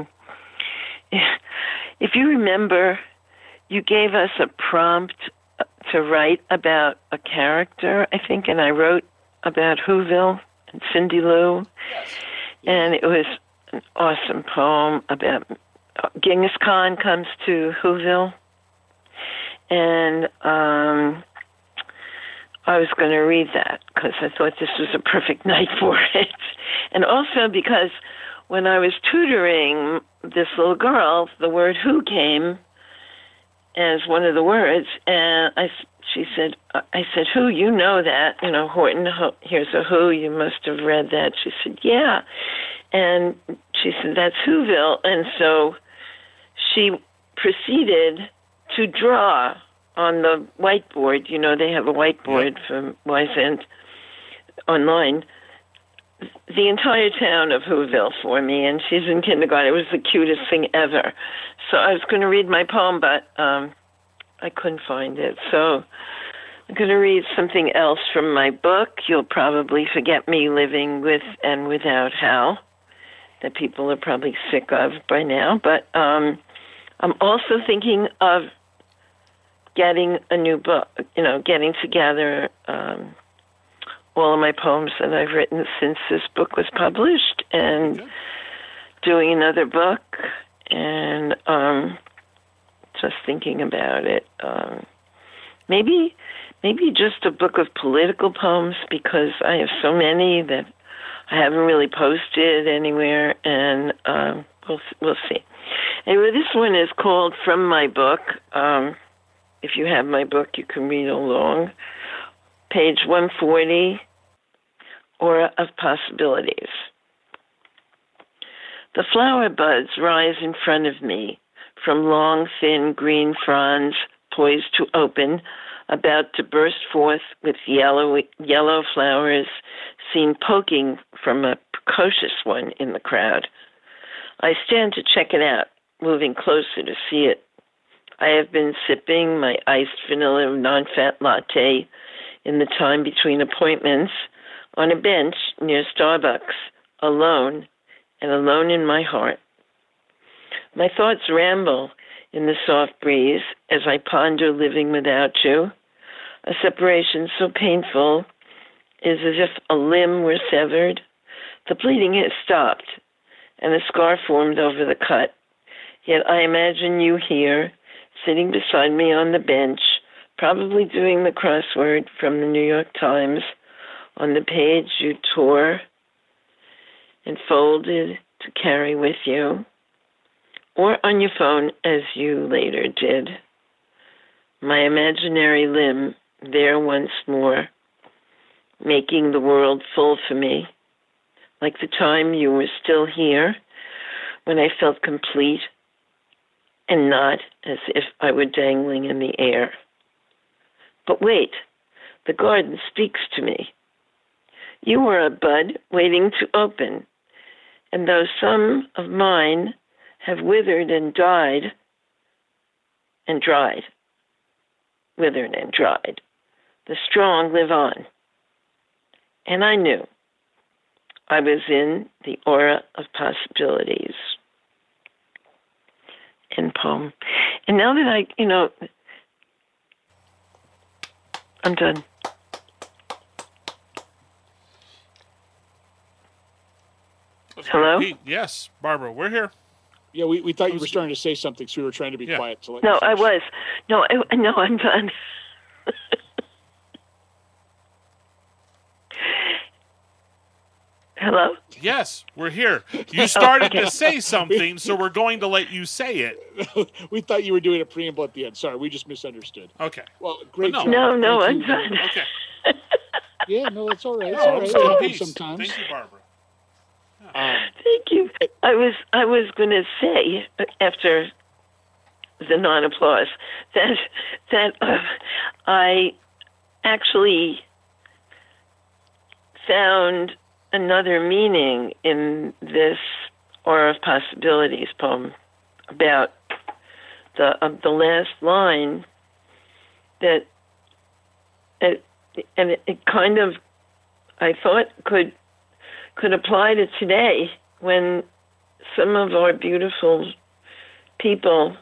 Speaker 13: if you remember, you gave us a prompt to write about a character, I think, and I wrote about Whoville and Cindy Lou.
Speaker 3: Yes.
Speaker 13: And it was an awesome poem about Genghis Khan comes to Whoville. And I was going to read that because I thought this was a perfect night for it. And also because when I was tutoring this little girl, the word who came as one of the words. And I said, who, you know that, Horton, here's a who, you must have read that. She said, yeah. And she said, that's Whoville. And so she proceeded to draw on the whiteboard. They have a whiteboard from Wise End online, the entire town of Whoville for me, and she's in kindergarten. It was the cutest thing ever. So I was going to read my poem, but I couldn't find it. So I'm going to read something else from my book, You'll Probably Forget Me, Living With and Without Hal, that people are probably sick of by now. But I'm also thinking of getting a new book, getting together all of my poems that I've written since this book was published and doing another book and just thinking about it. Maybe just a book of political poems because I have so many that I haven't really posted anywhere, and we'll see. Anyway, this one is called From My Book. If you have my book, you can read along. Page 140, Aura of Possibilities. The flower buds rise in front of me from long, thin green fronds poised to open, about to burst forth with yellow flowers seen poking from a precocious one in the crowd. I stand to check it out, moving closer to see it. I have been sipping my iced vanilla non-fat latte in the time between appointments on a bench near Starbucks, alone, and alone in my heart. My thoughts ramble in the soft breeze as I ponder living without you. A separation so painful is as if a limb were severed. The bleeding has stopped, and a scar formed over the cut. Yet I imagine you here, sitting beside me on the bench, probably doing the crossword from the New York Times on the page you tore and folded to carry with you, or on your phone as you later did. My imaginary limb there once more, making the world full for me, like the time you were still here, when I felt complete and not as if I were dangling in the air. But wait, the garden speaks to me. You were a bud waiting to open, and though some of mine have withered and died and dried, withered and dried, the strong live on. And I knew I was in the aura of possibilities. End poem. And now that I'm done. Hello?
Speaker 4: Pete, yes, Barbara, we're here.
Speaker 3: Yeah, we thought you were starting to say something, so we were trying to be quiet. To let
Speaker 13: No,
Speaker 3: you
Speaker 13: I
Speaker 3: finish.
Speaker 13: was. No, I'm done. Hello?
Speaker 4: Yes, we're here. You started to say something, so we're going to let you say it.
Speaker 3: We thought you were doing a preamble at the end. Sorry, we just misunderstood.
Speaker 4: Okay.
Speaker 3: Well, great
Speaker 4: But
Speaker 3: job.
Speaker 13: No,
Speaker 3: Thank
Speaker 13: I'm
Speaker 3: you.
Speaker 13: done.
Speaker 4: Okay.
Speaker 3: Yeah, no, it's all right. It's
Speaker 4: No,
Speaker 3: all right.
Speaker 4: still
Speaker 3: It happens
Speaker 4: peace.
Speaker 3: sometimes.
Speaker 4: Thank you, Barbara.
Speaker 13: Thank you. I was going to say after the non-applause that I actually found another meaning in this Aura of Possibilities poem about the last line that it kind of, I thought, could apply to today when some of our beautiful people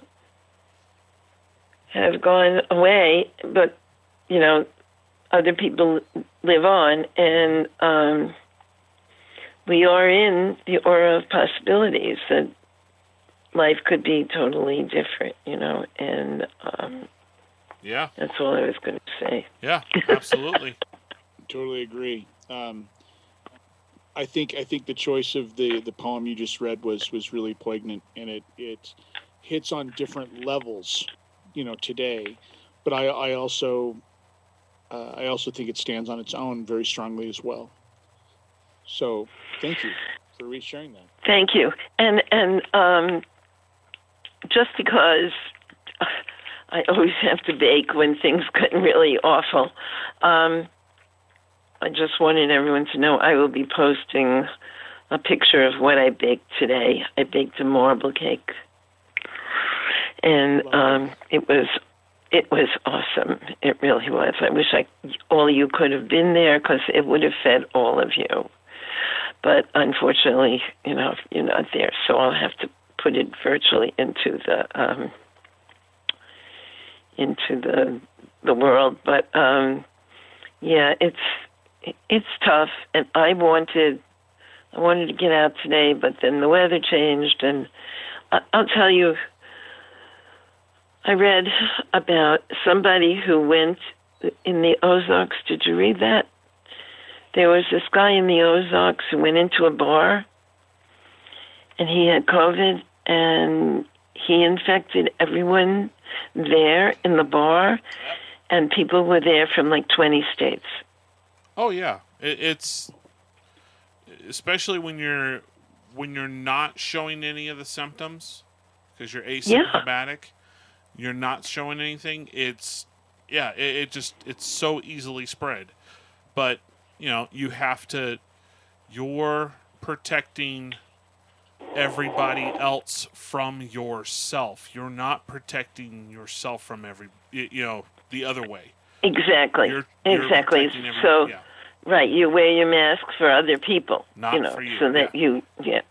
Speaker 13: have gone away, but other people live on, and we are in the aura of possibilities that life could be totally different, and
Speaker 4: yeah,
Speaker 13: that's all I was going to say.
Speaker 4: Yeah, absolutely.
Speaker 3: Totally agree. I think the choice of the poem you just read was really poignant, and it hits on different levels, today. But I also think it stands on its own very strongly as well. So thank you for sharing that.
Speaker 13: Thank you, and just because I always have to bake when things get really awful. I just wanted everyone to know I will be posting a picture of what I baked today. I baked a marble cake, and it was awesome. It really was. I wish all you could have been there because it would have fed all of you. But unfortunately, you're not there, so I'll have to put it virtually into the world. But yeah, it's tough, and I wanted to get out today, but then the weather changed, and I'll tell you, I read about somebody who went in the Ozarks. Did you read that? There was this guy in the Ozarks who went into a bar, and he had COVID, and he infected everyone there in the bar, and people were there from like 20 states.
Speaker 4: Oh yeah, it's especially when you're not showing any of the symptoms because you're asymptomatic. You're not showing anything. It's so easily spread. But you have to. You're protecting everybody else from yourself. You're not protecting yourself from the other way.
Speaker 13: Exactly.
Speaker 4: You're
Speaker 13: exactly. So, right, you wear your mask for other people.
Speaker 4: Not for you.
Speaker 13: So that you,
Speaker 4: Yep.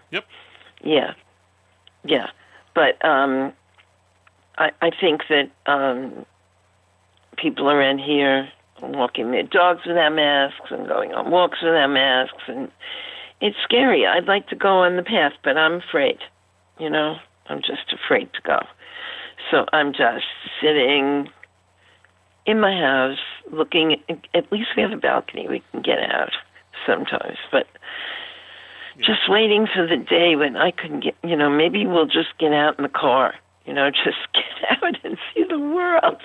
Speaker 13: Yeah. But I think that people around here walking their dogs without masks and going on walks without masks, and it's scary. I'd like to go on the path, but I'm afraid. I'm just afraid to go. So I'm just sitting in my house looking. At least we have a balcony. We can get out sometimes, but Just waiting for the day when I can get, maybe we'll just get out in the car, just get out and see the world.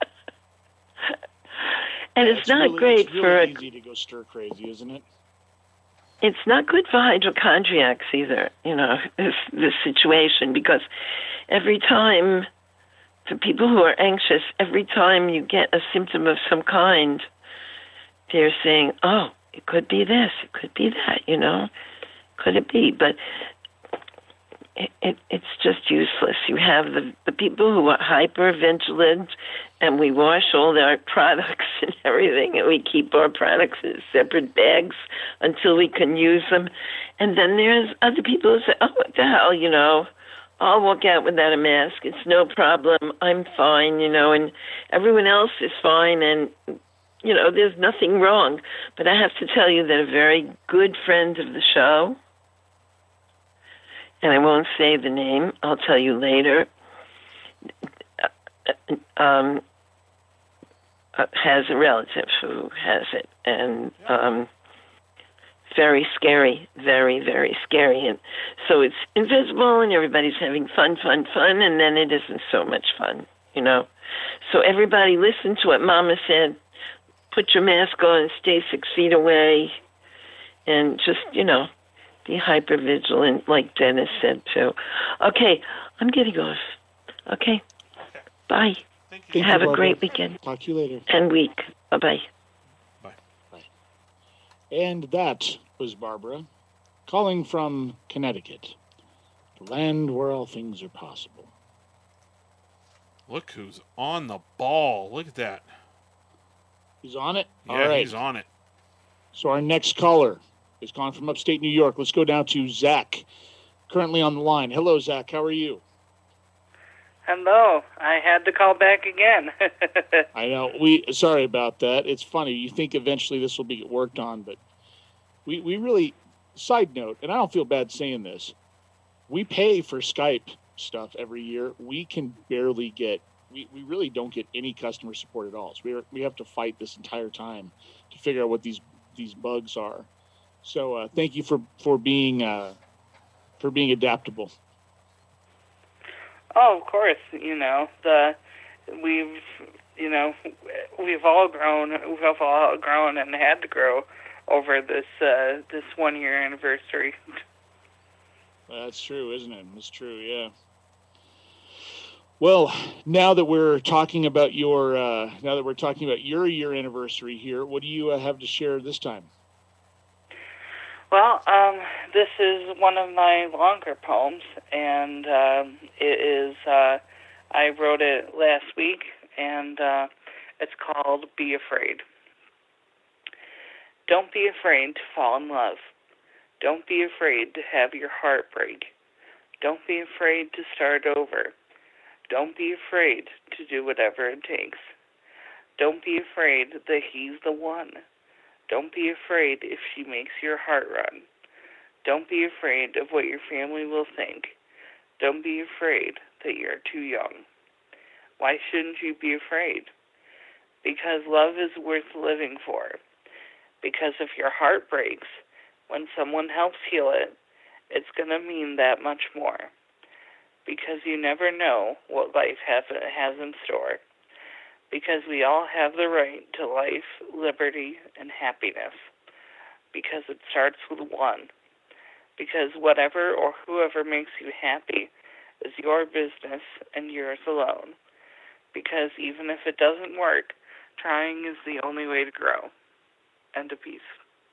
Speaker 13: And it's not
Speaker 3: really,
Speaker 13: great
Speaker 3: it's really
Speaker 13: for
Speaker 3: easy to go stir crazy, isn't it?
Speaker 13: It's not good for hypochondriacs either, this situation, because every time, for people who are anxious, every time you get a symptom of some kind, they're saying, oh, it could be this, it could be that, could it be? But it's just useless. You have the people who are hypervigilant, and we wash all our products and everything, and we keep our products in separate bags until we can use them. And then there's other people who say, oh, what the hell, I'll walk out without a mask. It's no problem. I'm fine, and everyone else is fine, and, there's nothing wrong. But I have to tell you that a very good friend of the show, and I won't say the name, I'll tell you later, has a relative who has it, and very scary, very, very scary. And so it's invisible, and everybody's having fun, and then it isn't so much fun, So everybody listen to what Mama said. Put your mask on, stay 6 feet away, and just, be hypervigilant, like Dennis said, too. Okay, I'm getting off. Okay? Bye.
Speaker 3: Thank you,
Speaker 13: Have a
Speaker 3: Barbara.
Speaker 13: great weekend.
Speaker 3: Talk to you later.
Speaker 13: And week. Bye-bye.
Speaker 3: And that was Barbara, calling from Connecticut, the land where all things are possible.
Speaker 4: Look who's on the ball. Look at that.
Speaker 3: He's on it?
Speaker 4: Yeah,
Speaker 3: all right.
Speaker 4: he's on it.
Speaker 3: So our next caller is calling from upstate New York. Let's go down to Zach, currently on the line. Hello, Zach. How are you?
Speaker 9: Hello. I had to call back again.
Speaker 3: I know. Sorry about that. It's funny. You think eventually this will be worked on, but we really, side note, and I don't feel bad saying this, we pay for Skype stuff every year. We can barely get, we really don't get any customer support at all. So we have to fight this entire time to figure out what these bugs are. So thank you for being adaptable.
Speaker 9: Oh, of course. We've all grown. We've all grown and had to grow over this 1 year anniversary.
Speaker 3: That's true, isn't it? It's true, yeah. Well, now that we're talking about your year anniversary here, what do you have to share this time?
Speaker 9: Well, this is one of my longer poems, and it is. I wrote it last week, and it's called "Be Afraid." Don't be afraid to fall in love. Don't be afraid to have your heart break. Don't be afraid to start over. Don't be afraid to do whatever it takes. Don't be afraid that he's the one. Don't be afraid if she makes your heart run. Don't be afraid of what your family will think. Don't be afraid that you're too young. Why shouldn't you be afraid? Because love is worth living for. Because if your heart breaks, when someone helps heal it, it's going to mean that much more. Because you never know what life has in store. Because we all have the right to life, liberty, and happiness. Because it starts with one. Because whatever or whoever makes you happy is your business and yours alone. Because even if it doesn't work, trying is the only way to grow. End of piece.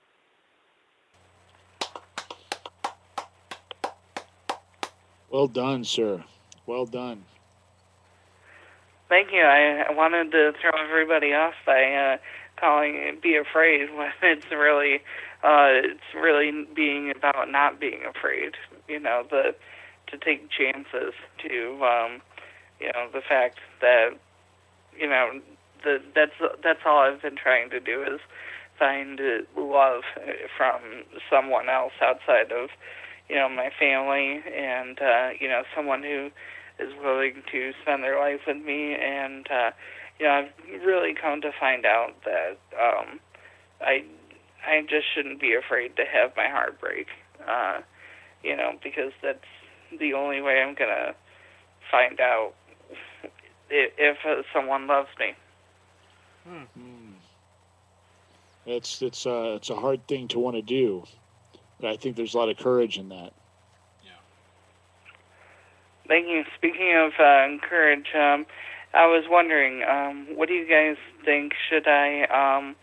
Speaker 3: Well done, sir. Well done.
Speaker 9: Thank you. I wanted to throw everybody off by calling it "Be Afraid" when it's really being about not being afraid. To take chances. To the fact that that's all I've been trying to do is find love from someone else outside of my family, and someone who is willing to spend their life with me. And I've really come to find out that I just shouldn't be afraid to have my heart break. because that's the only way I'm going to find out if someone loves me.
Speaker 3: It's a hard thing to want to do, but I think there's a lot of courage in that.
Speaker 9: Thank you. Speaking of courage, I was wondering, what do you guys think? Should I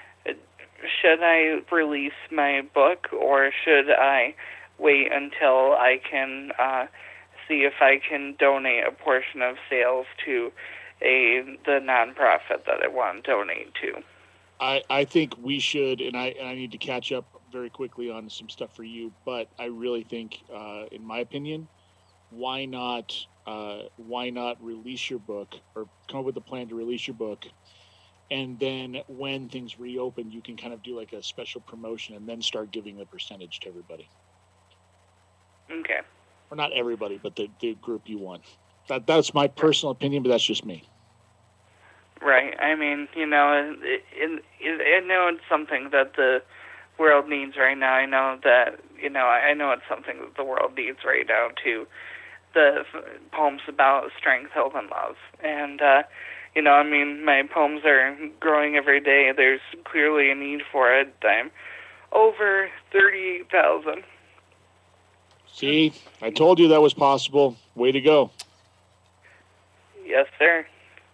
Speaker 9: release my book, or should I wait until I can see if I can donate a portion of sales to the nonprofit that I want to donate to?
Speaker 3: I think we should, and I need to catch up very quickly on some stuff for you, but I really think, in my opinion, why not release your book, or come up with a plan to release your book, and then when things reopen, you can kind of do like a special promotion and then start giving a percentage to everybody.
Speaker 9: Okay.
Speaker 3: Or not everybody, but the group you want. That's my personal opinion, but that's just me.
Speaker 9: Right. I mean, I know it's something that the world needs right now. I know that, I know it's something that the world needs right now too. The poems about strength, hope, and love. And, my poems are growing every day. There's clearly a need for it. I'm over 38,000.
Speaker 3: See, I told you that was possible. Way to go.
Speaker 9: Yes, sir.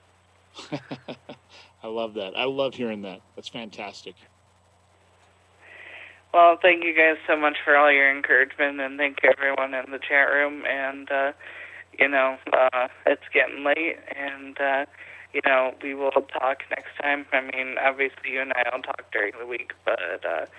Speaker 3: I love that. I love hearing that. That's fantastic.
Speaker 9: Well, thank you guys so much for all your encouragement, and thank you everyone in the chat room. And, it's getting late, and, we will talk next time. I mean, obviously you and I will talk during the week, but, it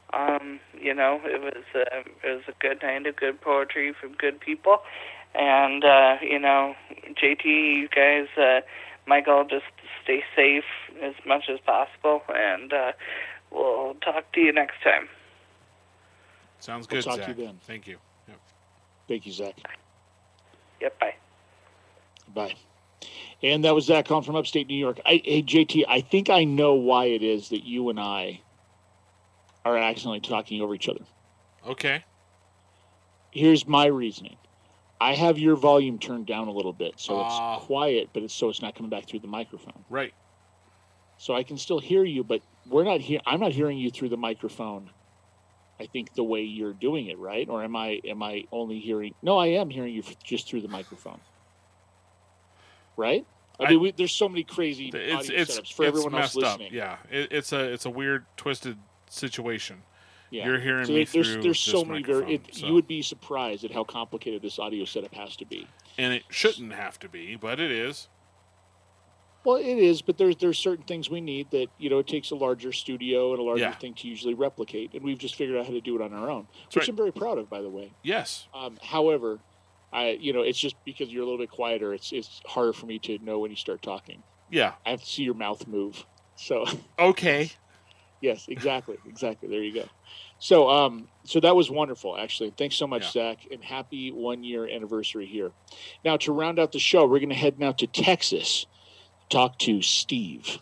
Speaker 9: was a good night of good poetry from good people. And, JT, you guys, Michael, just stay safe as much as possible, and we'll talk to you next time.
Speaker 4: Sounds good,
Speaker 3: We'll talk
Speaker 4: Zach.
Speaker 3: to you then.
Speaker 4: Thank you. Yep.
Speaker 3: Thank you, Zach.
Speaker 9: Yep, bye.
Speaker 3: Bye. And that was Zach calling from upstate New York. Hey, JT, I think I know why it is that you and I are accidentally talking over each other.
Speaker 4: Okay.
Speaker 3: Here's my reasoning. I have your volume turned down a little bit, so it's quiet, but it's not coming back through the microphone.
Speaker 4: Right.
Speaker 3: So I can still hear you, but I'm not hearing you through the microphone. I think the way you're doing it, right? Or am I only hearing? No, I am hearing you just through the microphone. Right? There's so many crazy audio setups for everyone else listening.
Speaker 4: Up. Yeah, it's a weird, twisted situation.
Speaker 3: Yeah.
Speaker 4: You're hearing me through
Speaker 3: there's so
Speaker 4: this
Speaker 3: many
Speaker 4: microphone,
Speaker 3: You would be surprised at how complicated this audio setup has to be.
Speaker 4: And it shouldn't have to be, but it is.
Speaker 3: Well, it is, but there's certain things we need that, it takes a larger studio and a larger thing to usually replicate, and we've just figured out how to do it on our own, which I'm very proud of, by the way.
Speaker 4: Yes.
Speaker 3: However, it's just because you're a little bit quieter, it's harder for me to know when you start talking.
Speaker 4: Yeah.
Speaker 3: I have to see your mouth move. So.
Speaker 4: Okay.
Speaker 3: Yes, exactly. There you go. So that was wonderful, actually. Thanks so much, Zach, and happy 1-year anniversary here. Now, to round out the show, we're going to head now to Texas, talk to Steve.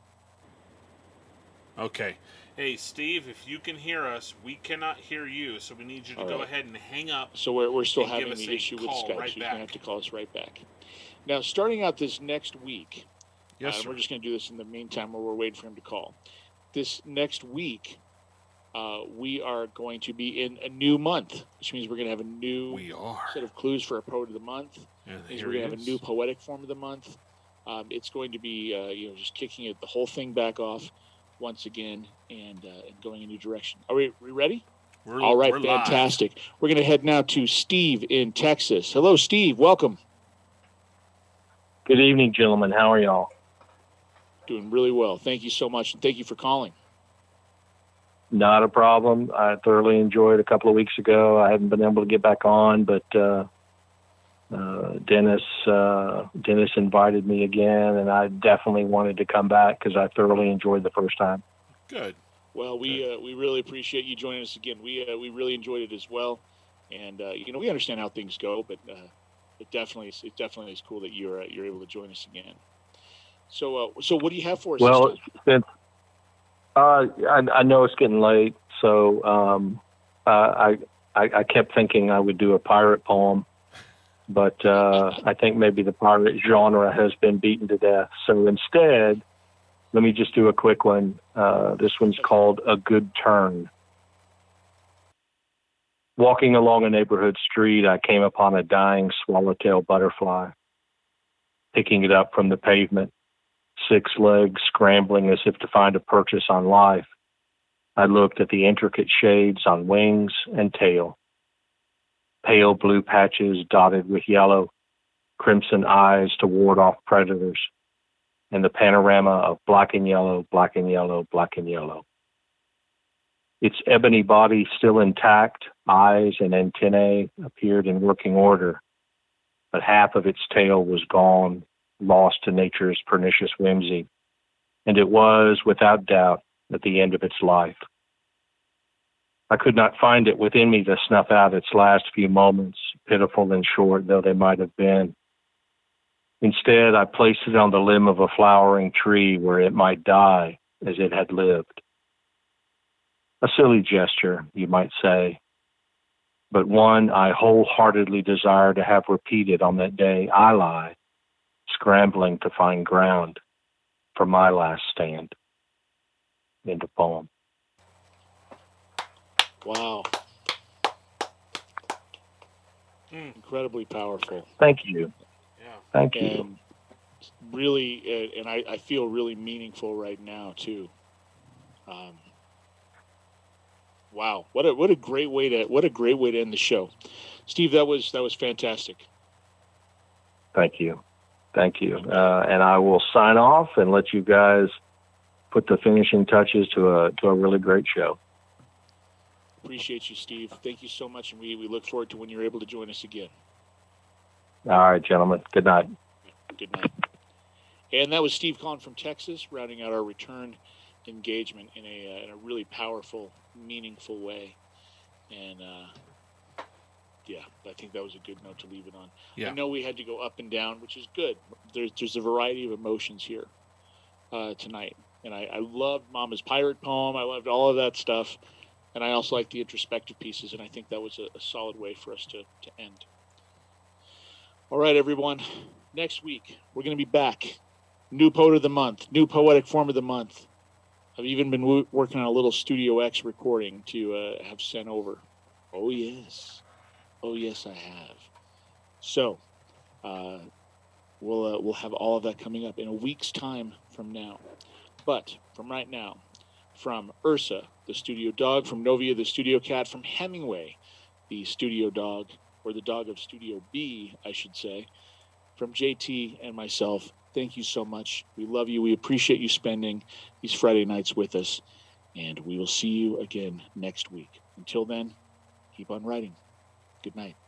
Speaker 4: Okay. Hey, Steve, if you can hear us, we cannot hear you, so we need you to go ahead and hang up.
Speaker 3: So we're still having the issue with Skype,
Speaker 4: right
Speaker 3: so you're going to have to call us right back. Now, starting out this next week, we're just going to do this in the meantime while we're waiting for him to call. This next week, we are going to be in a new month, which means we're going to have a new set of clues for our Poet of the Month.
Speaker 4: Yeah,
Speaker 3: means we're going to have a new poetic form of the month. It's going to be, just kicking the whole thing back off once again and going a new direction. Are we ready? All right, fantastic. Live. We're going to head now to Steve in Texas. Hello, Steve. Welcome.
Speaker 15: Good evening, gentlemen. How are y'all?
Speaker 3: Doing really well. Thank you so much, and thank you for calling.
Speaker 15: Not a problem. I thoroughly enjoyed a couple of weeks ago. I haven't been able to get back on, but Dennis invited me again, and I definitely wanted to come back because I thoroughly enjoyed the first time.
Speaker 3: Good. Well, we really appreciate you joining us again. We really enjoyed it as well, and we understand how things go, but it definitely is cool that you're able to join us again. So what do you have for us?
Speaker 15: Well, since I know it's getting late, so I I kept thinking I would do a pirate poem, but I think maybe the pirate genre has been beaten to death. So instead, let me just do a quick one. This one's called A Good Turn. Walking along a neighborhood street, I came upon a dying swallowtail butterfly. Picking it up from the pavement, 6 legs scrambling as if to find a purchase on life, I looked at the intricate shades on wings and tail. Pale blue patches dotted with yellow, crimson eyes to ward off predators, and the panorama of black and yellow, black and yellow, black and yellow. Its ebony body still intact, eyes and antennae appeared in working order, but half of its tail was gone, lost to nature's pernicious whimsy, and it was, without doubt, at the end of its life. I could not find it within me to snuff out its last few moments, pitiful and short though they might have been. Instead, I placed it on the limb of a flowering tree where it might die as it had lived. A silly gesture, you might say, but one I wholeheartedly desire to have repeated on that day I lie, scrambling to find ground for my last stand. End of poem.
Speaker 3: Wow. Incredibly powerful.
Speaker 15: Thank you.
Speaker 3: Yeah.
Speaker 15: Thank you.
Speaker 3: And really, and I feel really meaningful right now too. Wow, what a great way to end the show, Steve. That was fantastic.
Speaker 15: Thank you. And I will sign off and let you guys put the finishing touches to a really great show.
Speaker 3: Appreciate you, Steve. Thank you so much, and we look forward to when you're able to join us again.
Speaker 15: All right, gentlemen. Good night.
Speaker 3: Good night. And that was Steve Kahn from Texas, rounding out our return engagement in a really powerful, meaningful way. And yeah, I think that was a good note to leave it on. Yeah. I know we had to go up and down, which is good. There's a variety of emotions here tonight. And I loved Mama's pirate poem. I loved all of that stuff. And I also like the introspective pieces, and I think that was a solid way for us to end. All right, everyone. Next week, we're going to be back. New Poet of the Month, new Poetic Form of the Month. I've even been working on a little Studio X recording to have sent over. Oh, yes. Oh, yes, I have. So we'll have all of that coming up in a week's time from now. But from right now, from Ursa, the studio dog, from Novia, the studio cat, from Hemingway, the studio dog, or the dog of Studio B, I should say, from JT and myself, thank you so much. We love you. We appreciate you spending these Friday nights with us, and we will see you again next week. Until then, keep on writing. Good night.